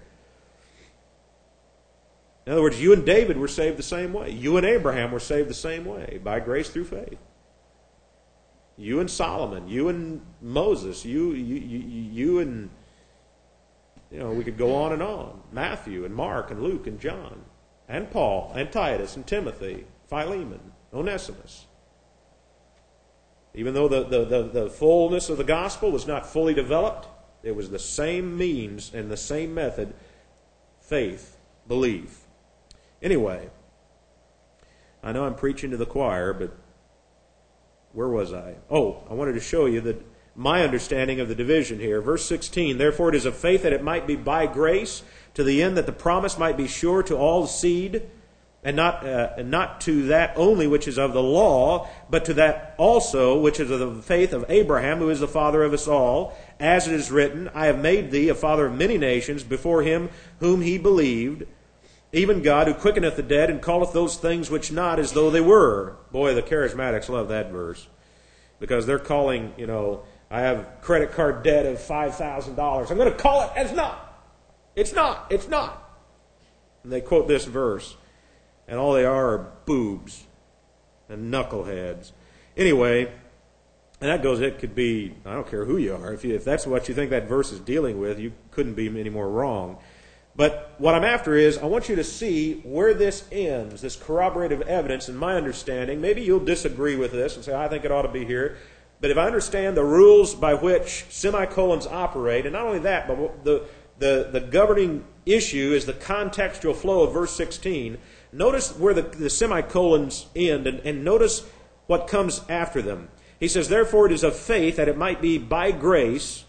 In other words, you and David were saved the same way. You and Abraham were saved the same way, by grace through faith. You and Solomon, you and Moses, you and, we could go on and on. Matthew and Mark and Luke and John and Paul and Titus and Timothy, Philemon, Onesimus. Even though the fullness of the gospel was not fully developed, it was the same means and the same method, faith, belief. Anyway, I know I'm preaching to the choir, but where was I? Oh, I wanted to show you that my understanding of the division here. Verse 16, therefore it is of faith that it might be by grace, to the end that the promise might be sure to all seed, and not to that only which is of the law, but to that also which is of the faith of Abraham, who is the father of us all, as it is written, I have made thee a father of many nations before him whom he believed, even God who quickeneth the dead and calleth those things which not as though they were. Boy, the charismatics love that verse, because they're calling, I have credit card debt of $5,000. I'm going to call it as not. It's not. It's not. And they quote this verse. And all they are boobs and knuckleheads. Anyway, and that goes, it could be, I don't care who you are. If that's what you think that verse is dealing with, you couldn't be any more wrong. But what I'm after is, I want you to see where this ends, this corroborative evidence, in my understanding. Maybe you'll disagree with this and say, I think it ought to be here. But if I understand the rules by which semicolons operate, and not only that, but the governing issue is the contextual flow of verse 16, notice where the semicolons end, and notice what comes after them. He says, therefore it is of faith that it might be by grace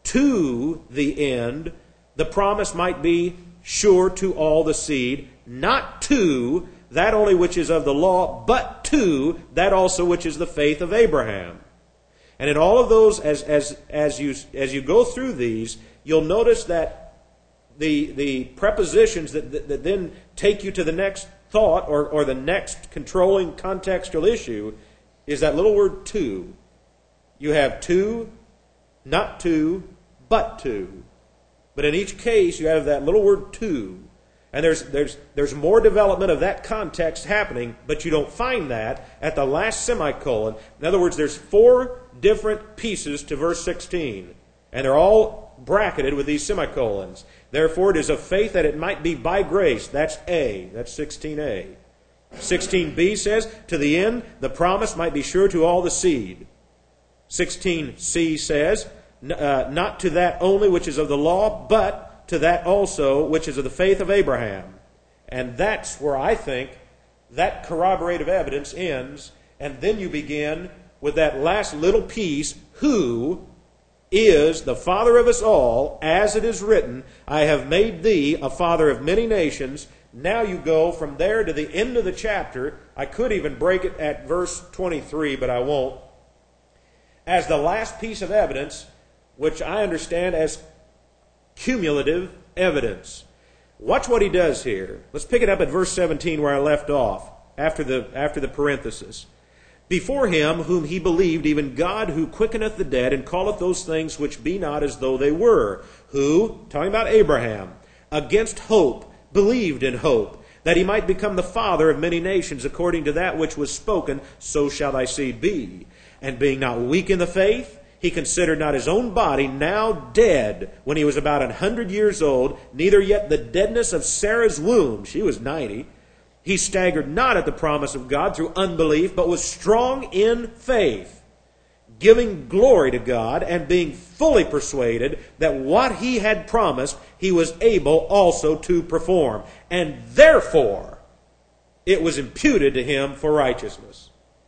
to the end, the promise might be sure to all the seed, not to that only which is of the law, but to that also which is the faith of Abraham. And in all of those, as you go through these, you'll notice that the prepositions that then take you to the next thought or the next controlling contextual issue is that little word to. You have to, not to, but to. But in each case, you have that little word to. And there's more development of that context happening, but you don't find that at the last semicolon. In other words, there's 4 different pieces to verse 16, and they're all bracketed with these semicolons. Therefore, it is of faith that it might be by grace. That's A. That's 16A. 16B says, to the end, the promise might be sure to all the seed. 16C says, not to that only which is of the law, but to that also which is of the faith of Abraham. And that's where I think that corroborative evidence ends, and then you begin with that last little piece, who is the father of us all, as it is written, I have made thee a father of many nations. Now you go from there to the end of the chapter. I could even break it at verse 23, but I won't. As the last piece of evidence, which I understand as cumulative evidence. Watch what he does here. Let's pick it up at verse 17 where I left off, after the parenthesis. Before him whom he believed, even God who quickeneth the dead, and calleth those things which be not as though they were, who, talking about Abraham, against hope, believed in hope, that he might become the father of many nations, according to that which was spoken, so shall thy seed be. And being not weak in the faith, he considered not his own body now dead when he was about 100 years old, neither yet the deadness of Sarah's womb. She was 90. He staggered not at the promise of God through unbelief, but was strong in faith, giving glory to God, and being fully persuaded that what he had promised, he was able also to perform. And therefore, it was imputed to him for righteousness.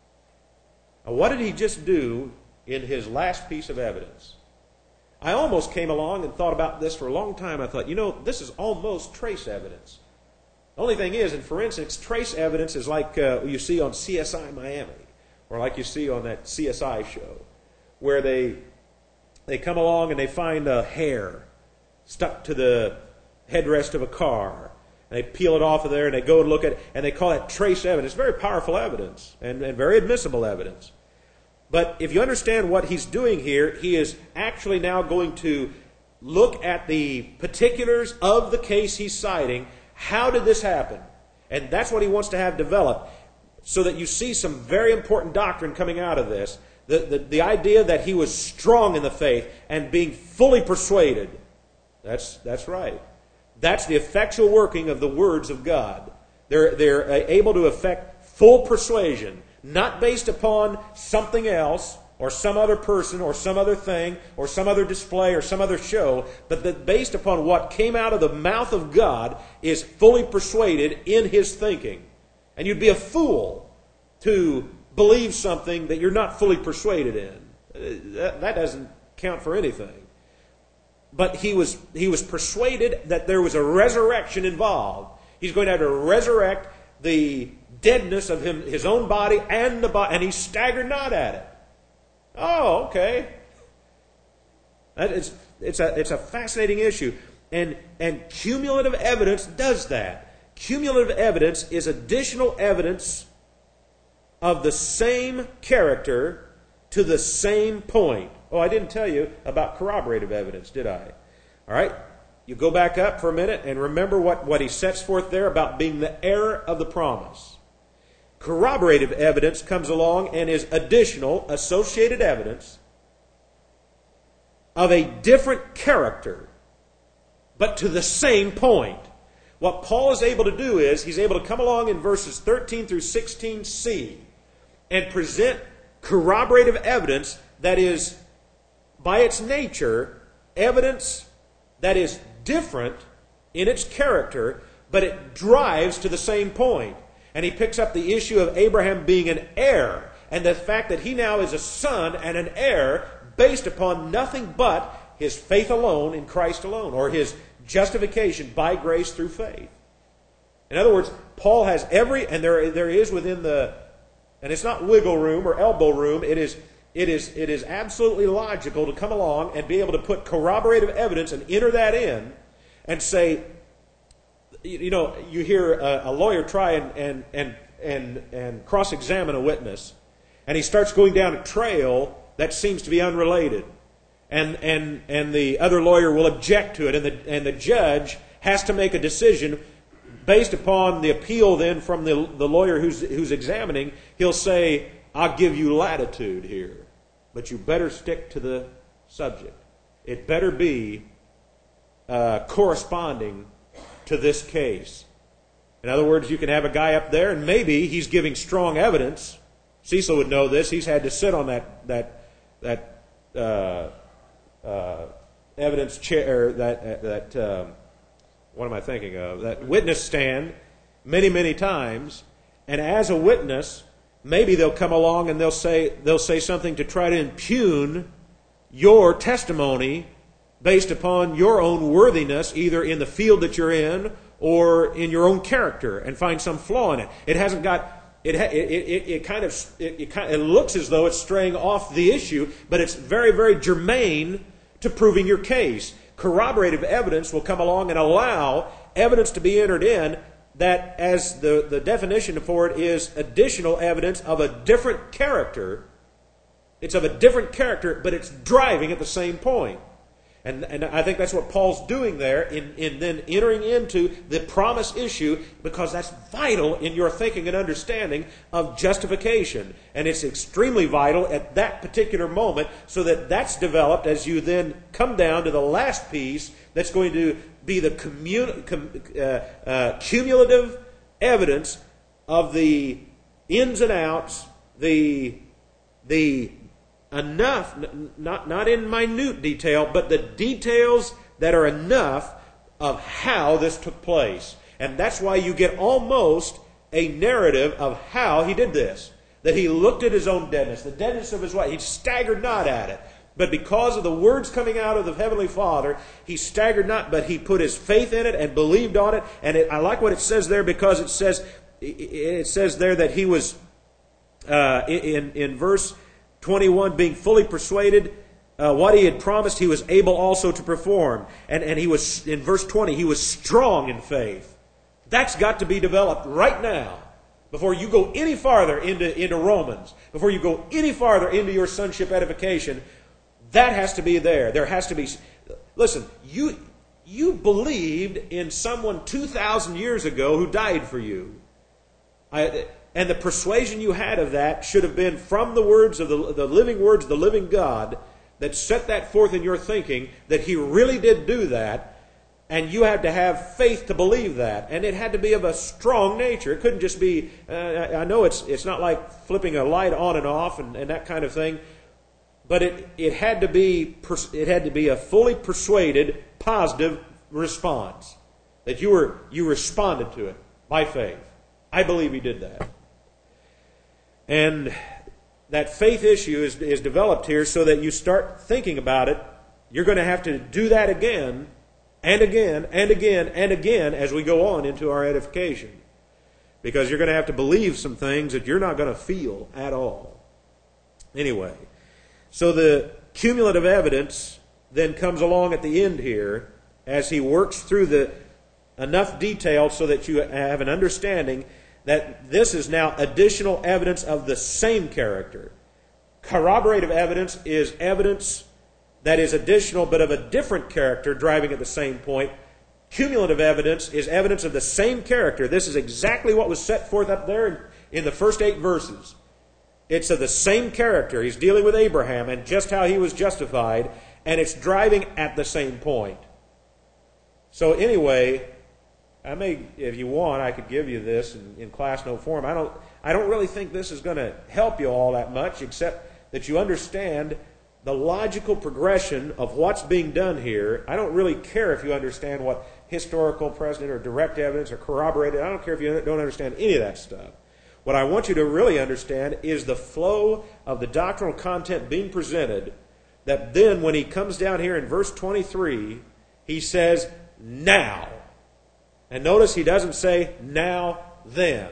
Now, what did he just do in his last piece of evidence? I almost came along and thought about this for a long time. I thought, this is almost trace evidence. The only thing is, and for instance, trace evidence is like you see on CSI Miami, or like you see on that CSI show, where they come along and they find a hair stuck to the headrest of a car, and they peel it off of there, and they go and look at it, and they call it trace evidence. Very powerful evidence, and very admissible evidence. But if you understand what he's doing here, he is actually now going to look at the particulars of the case he's citing. How did this happen? And that's what he wants to have developed, so that you see some very important doctrine coming out of this. The idea that he was strong in the faith and being fully persuaded. That's right. That's the effectual working of the words of God. They're able to effect full persuasion, not based upon something else, or some other person, or some other thing, or some other display, or some other show, but that based upon what came out of the mouth of God is fully persuaded in his thinking. And you'd be a fool to believe something that you're not fully persuaded in. That doesn't count for anything. But he was persuaded that there was a resurrection involved. He's going to have to resurrect the deadness of his own body and the body, and he staggered not at it. Oh, okay. It's a fascinating issue. And cumulative evidence does that. Cumulative evidence is additional evidence of the same character to the same point. Oh, I didn't tell you about corroborative evidence, did I? All right. You go back up for a minute and remember what he sets forth there about being the heir of the promise. Corroborative evidence comes along and is additional, associated evidence of a different character, but to the same point. What Paul is able to do is, he's able to come along in verses 13 through 16c and present corroborative evidence that is, by its nature, evidence that is different in its character, but it drives to the same point. And he picks up the issue of Abraham being an heir, and the fact that he now is a son and an heir based upon nothing but his faith alone in Christ alone, or his justification by grace through faith. In other words, Paul has and there is within the, and it's not wiggle room or elbow room, it is absolutely logical to come along and be able to put corroborative evidence and enter that in and say, you hear a lawyer try and cross-examine a witness, and he starts going down a trail that seems to be unrelated. And the other lawyer will object to it, and the judge has to make a decision based upon the appeal then from the lawyer who's examining. He'll say, I'll give you latitude here, but you better stick to the subject. It better be corresponding to this case. In other words, you can have a guy up there, and maybe he's giving strong evidence. Cecil would know this. He's had to sit on that evidence chair, what am I thinking of? That witness stand many, many times. And as a witness, maybe they'll come along and they'll say something to try to impugn your testimony based upon your own worthiness, either in the field that you're in or in your own character, and find some flaw in it. It hasn't got. It looks as though it's straying off the issue, but it's very, very germane to proving your case. Corroborative evidence will come along and allow evidence to be entered in that, as the definition for it is, additional evidence of a different character. It's of a different character, but it's driving at the same point. And I think that's what Paul's doing there in then entering into the promise issue, because that's vital in your thinking and understanding of justification. And it's extremely vital at that particular moment, so that that's developed as you then come down to the last piece that's going to be the cumulative evidence of the ins and outs, the enough, not in minute detail, but the details that are enough of how this took place. And that's why you get almost a narrative of how he did this. That he looked at his own deadness, the deadness of his wife. He staggered not at it. But because of the words coming out of the Heavenly Father, he staggered not, but he put his faith in it and believed on it. And I like what it says there, because it says there that he was, in verse 21, being fully persuaded what he had promised, he was able also to perform. And he was, in verse 20, he was strong in faith. That's got to be developed right now, before you go any farther into Romans, before you go any farther into your sonship edification. That has to be there. There has to be. Listen, you believed in someone 2,000 years ago who died for you. And the persuasion you had of that should have been from the words of the living words of the living God that set that forth in your thinking, that he really did do that, and you had to have faith to believe that. And it had to be of a strong nature. It couldn't just be, I know it's not like flipping a light on and off and that kind of thing, but it had to be a fully persuaded, positive response. That you responded to it by faith. I believe he did that. And that faith issue is developed here so that you start thinking about it. You're going to have to do that again and again and again and again as we go on into our edification. because you're going to have to believe some things that you're not going to feel at all. Anyway, so the cumulative evidence then comes along at the end here as he works through enough detail so that you have an understanding that this is now additional evidence of the same character. Corroborative evidence is evidence that is additional but of a different character driving at the same point. Cumulative evidence is evidence of the same character. This is exactly what was set forth up there in the first 8 verses. It's of the same character. He's dealing with Abraham and just how he was justified, and it's driving at the same point. So anyway, if you want, I could give you this in class note form. I don't really think this is going to help you all that much, except that you understand the logical progression of what's being done here. I don't really care if you understand what historical precedent or direct evidence or corroborated. I don't care if you don't understand any of that stuff. What I want you to really understand is the flow of the doctrinal content being presented, that then when he comes down here in verse 23, he says, now. And notice he doesn't say, now then.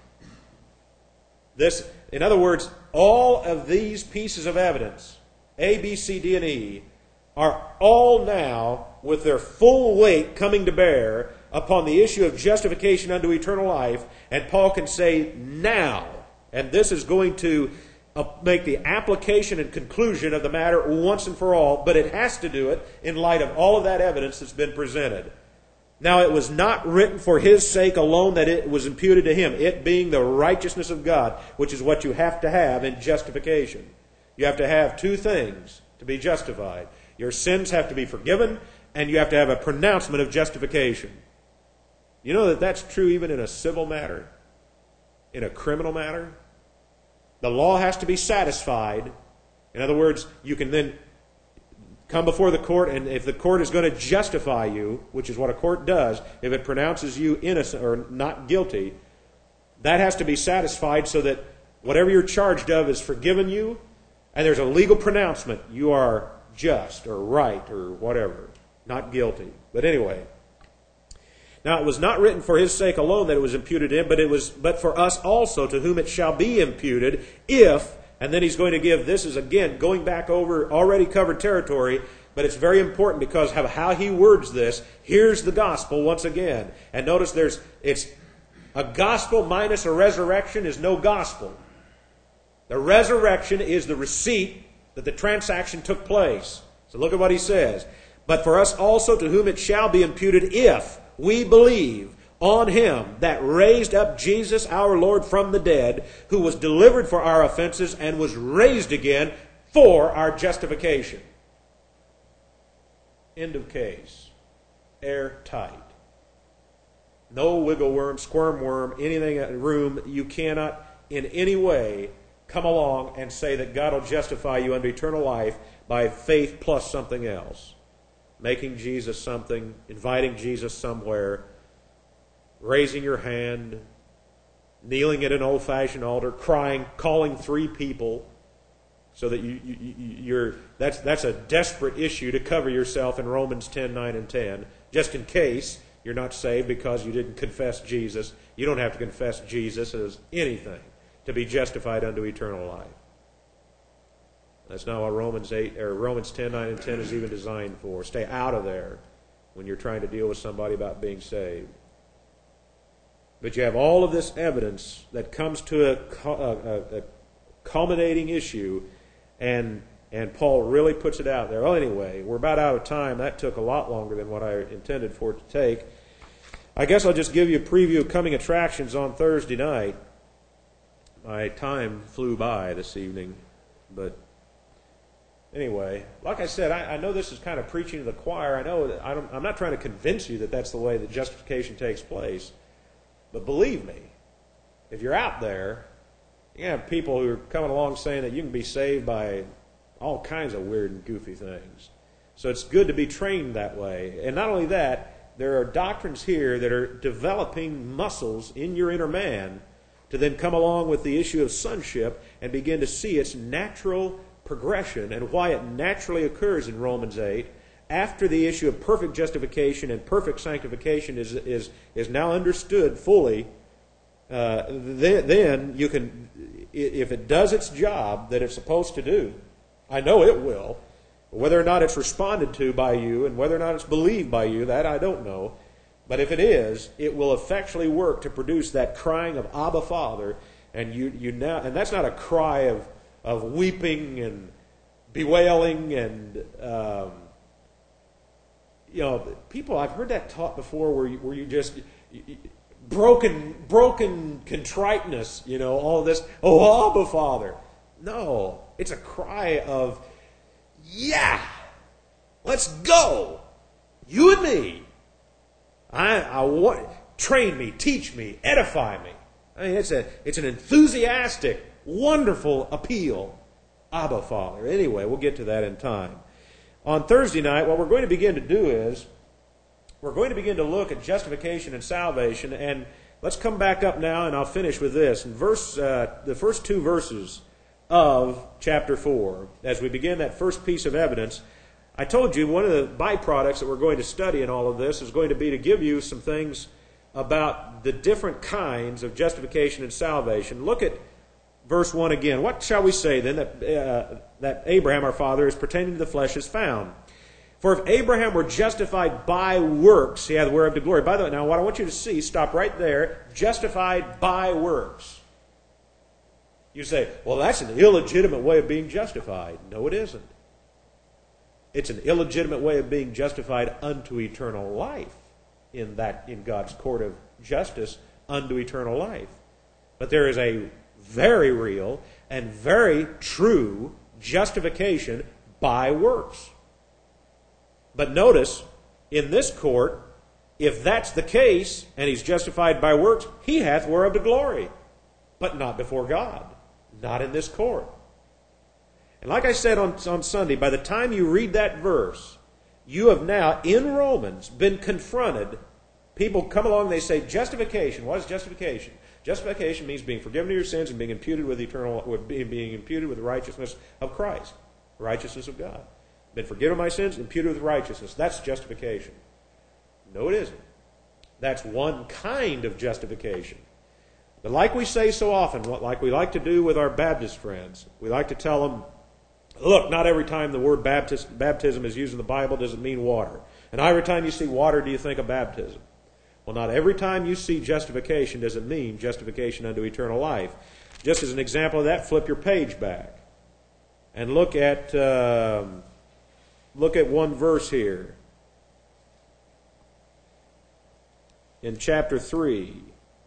In other words, all of these pieces of evidence, A, B, C, D, and E, are all now with their full weight coming to bear upon the issue of justification unto eternal life, and Paul can say, now. And this is going to make the application and conclusion of the matter once and for all, but it has to do it in light of all of that evidence that's been presented. Now, it was not written for his sake alone that it was imputed to him, it being the righteousness of God, which is what you have to have in justification. You have to have 2 things to be justified. Your sins have to be forgiven, and you have to have a pronouncement of justification. You know that that's true even in a civil matter, in a criminal matter. The law has to be satisfied. In other words, you can then come before the court, and if the court is going to justify you, which is what a court does, if it pronounces you innocent or not guilty, that has to be satisfied so that whatever you're charged of is forgiven you, and there's a legal pronouncement. You are just or right or whatever, not guilty. But anyway, now it was not written for his sake alone that it was imputed to him, but for us also, to whom it shall be imputed, if, and then he's going to give, this is again going back over already covered territory, but it's very important because of how he words this. Here's the gospel once again. And notice it's a gospel minus a resurrection is no gospel. The resurrection is the receipt that the transaction took place. So look at what he says. But for us also, to whom it shall be imputed, if we believe on him that raised up Jesus our Lord from the dead, who was delivered for our offenses and was raised again for our justification. End of case. Airtight. No wiggle worm, squirm worm, anything in room. You cannot in any way come along and say that God will justify you unto eternal life by faith plus something else. Making Jesus something, inviting Jesus somewhere, raising your hand, kneeling at an old-fashioned altar, crying, calling 3 people, so that that's a desperate issue to cover yourself in Romans 10, 9, and 10, just in case you're not saved because you didn't confess Jesus. You don't have to confess Jesus as anything to be justified unto eternal life. That's not what Romans 10, 9, and 10 is even designed for. Stay out of there when you're trying to deal with somebody about being saved. But you have all of this evidence that comes to a culminating issue, and Paul really puts it out there. Well, anyway, we're about out of time. That took a lot longer than what I intended for it to take. I guess I'll just give you a preview of coming attractions on Thursday night. My time flew by this evening, but anyway, like I said, I know this is kind of preaching to the choir. I know that I'm not trying to convince you that that's the way that justification takes place. But believe me, if you're out there, you have people who are coming along saying that you can be saved by all kinds of weird and goofy things. So it's good to be trained that way. And not only that, there are doctrines here that are developing muscles in your inner man to then come along with the issue of sonship and begin to see its natural progression and why it naturally occurs in Romans 8 after the issue of perfect justification and perfect sanctification is now understood fully. then you can, if it does its job that it's supposed to do, I know it will. Whether or not it's responded to by you and whether or not it's believed by you, that I don't know. But if it is, it will effectually work to produce that crying of Abba, Father. And you now, and that's not a cry of weeping and bewailing and people. I've heard that taught before, where you just broken contriteness. All this. Oh, Abba, Father. No, it's a cry of, yeah, let's go, you and me. I want, train me, teach me, edify me. I mean, it's an enthusiastic, wonderful appeal. Abba, Father. Anyway, we'll get to that in time. On Thursday night, what we're going to begin to do is we're going to begin to look at justification and salvation. And let's come back up now, and I'll finish with this. In the first two verses of chapter 4, as we begin that first piece of evidence, I told you one of the byproducts that we're going to study in all of this is going to be to give you some things about the different kinds of justification and salvation. Look at verse 1 again. What shall we say then that Abraham our father is pertaining to the flesh is found? For if Abraham were justified by works, he hath whereof to glory. By the way, now what I want you to see, stop right there, justified by works. You say, well, that's an illegitimate way of being justified. No, it isn't. It's an illegitimate way of being justified unto eternal life in God's court of justice unto eternal life. But there is a very real and very true justification by works. But notice, in this court, if that's the case, and he's justified by works, he hath whereof to glory, but not before God, not in this court. And like I said on Sunday, by the time you read that verse, you have now, in Romans, been confronted. People come along and they say, justification. What is justification? Justification means being forgiven of your sins and being imputed with being imputed with the righteousness of Christ, the righteousness of God. Been forgiven of my sins, imputed with righteousness. That's justification. No, it isn't. That's one kind of justification. But like we say so often, like we like to do with our Baptist friends, we like to tell them, look, not every time the word baptism is used in the Bible does it mean water. And not every time you see water do you think of baptism. Well, not every time you see justification does it mean justification unto eternal life. Just as an example of that, flip your page back and look at one verse here in chapter 3.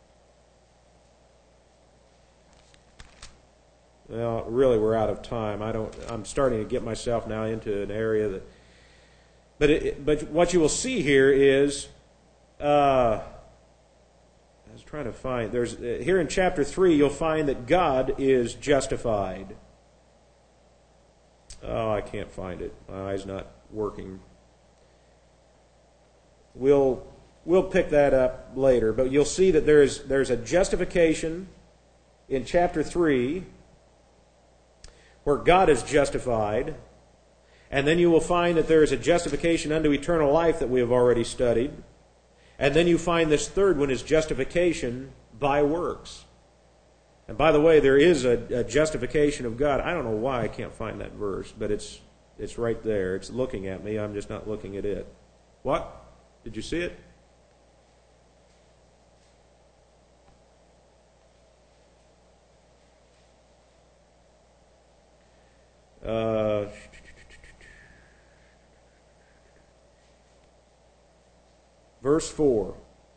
Well, really, we're out of time. I'm starting to get myself now into an area that. But what you will see here is, I was trying to find. There's here in chapter 3, you'll find that God is justified. Oh, I can't find it. My eye's not working. We'll pick that up later. But you'll see that there's a justification in chapter 3. Where God is justified, and then you will find that there is a justification unto eternal life that we have already studied, and then you find this third one is justification by works. And by the way, there is a justification of God. I don't know why I can't find that verse, but it's right there. It's looking at me. I'm just not looking at it. What? Did you see it? Verse 4.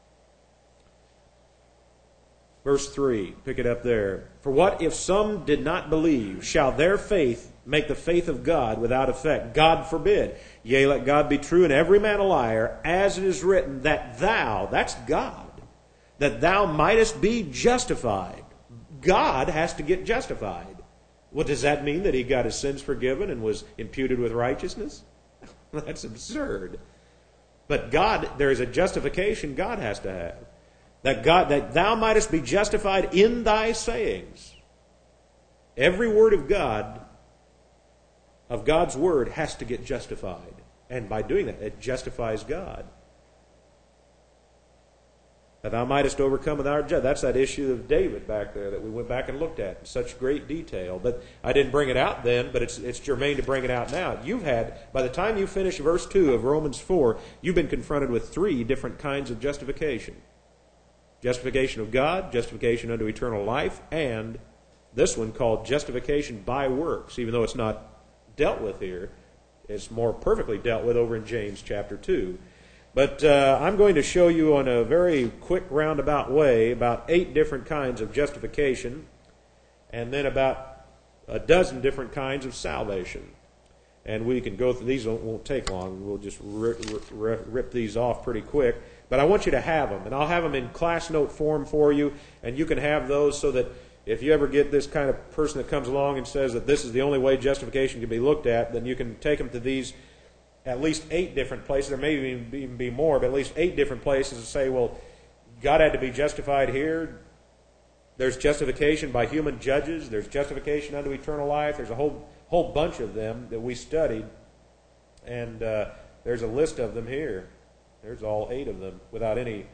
Verse 3. Pick it up there. For what if some did not believe? Shall their faith make the faith of God without effect? God forbid. Yea, let God be true and every man a liar, as it is written, that thou, that's God, that thou mightest be justified. God has to get justified. Well, does that mean that he got his sins forgiven and was imputed with righteousness? That's absurd. But God, there is a justification God has to have. That thou mightest be justified in thy sayings. Every word of God, of God's word, has to get justified. And by doing that, it justifies God. that thou mightest overcome with our judge. That's that issue of David back there that we went back and looked at in such great detail. But I didn't bring it out then, but it's germane to bring it out now. You've had, by the time you finish verse 2 of Romans 4, you've been confronted with 3 different kinds of justification. Justification of God, justification unto eternal life, and this one called justification by works, even though it's not dealt with here. It's more perfectly dealt with over in James chapter 2. But I'm going to show you on a very quick roundabout way about 8 different kinds of justification and then about a dozen different kinds of salvation. And we can go through these. Won't take long. We'll just rip these off pretty quick. But I want you to have them, and I'll have them in class note form for you, and you can have those so that if you ever get this kind of person that comes along and says that this is the only way justification can be looked at, then you can take them to these at least 8 different places. There may even be more, but at least 8 different places to say, well, God had to be justified here. There's justification by human judges. There's justification unto eternal life. There's a whole bunch of them that we studied, and there's a list of them here. There's all 8 of them without any.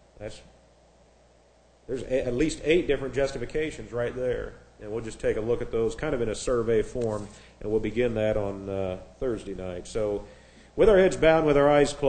There's at least 8 different justifications right there. And we'll just take a look at those kind of in a survey form, and we'll begin that on Thursday night. So with our heads bowed, with our eyes closed,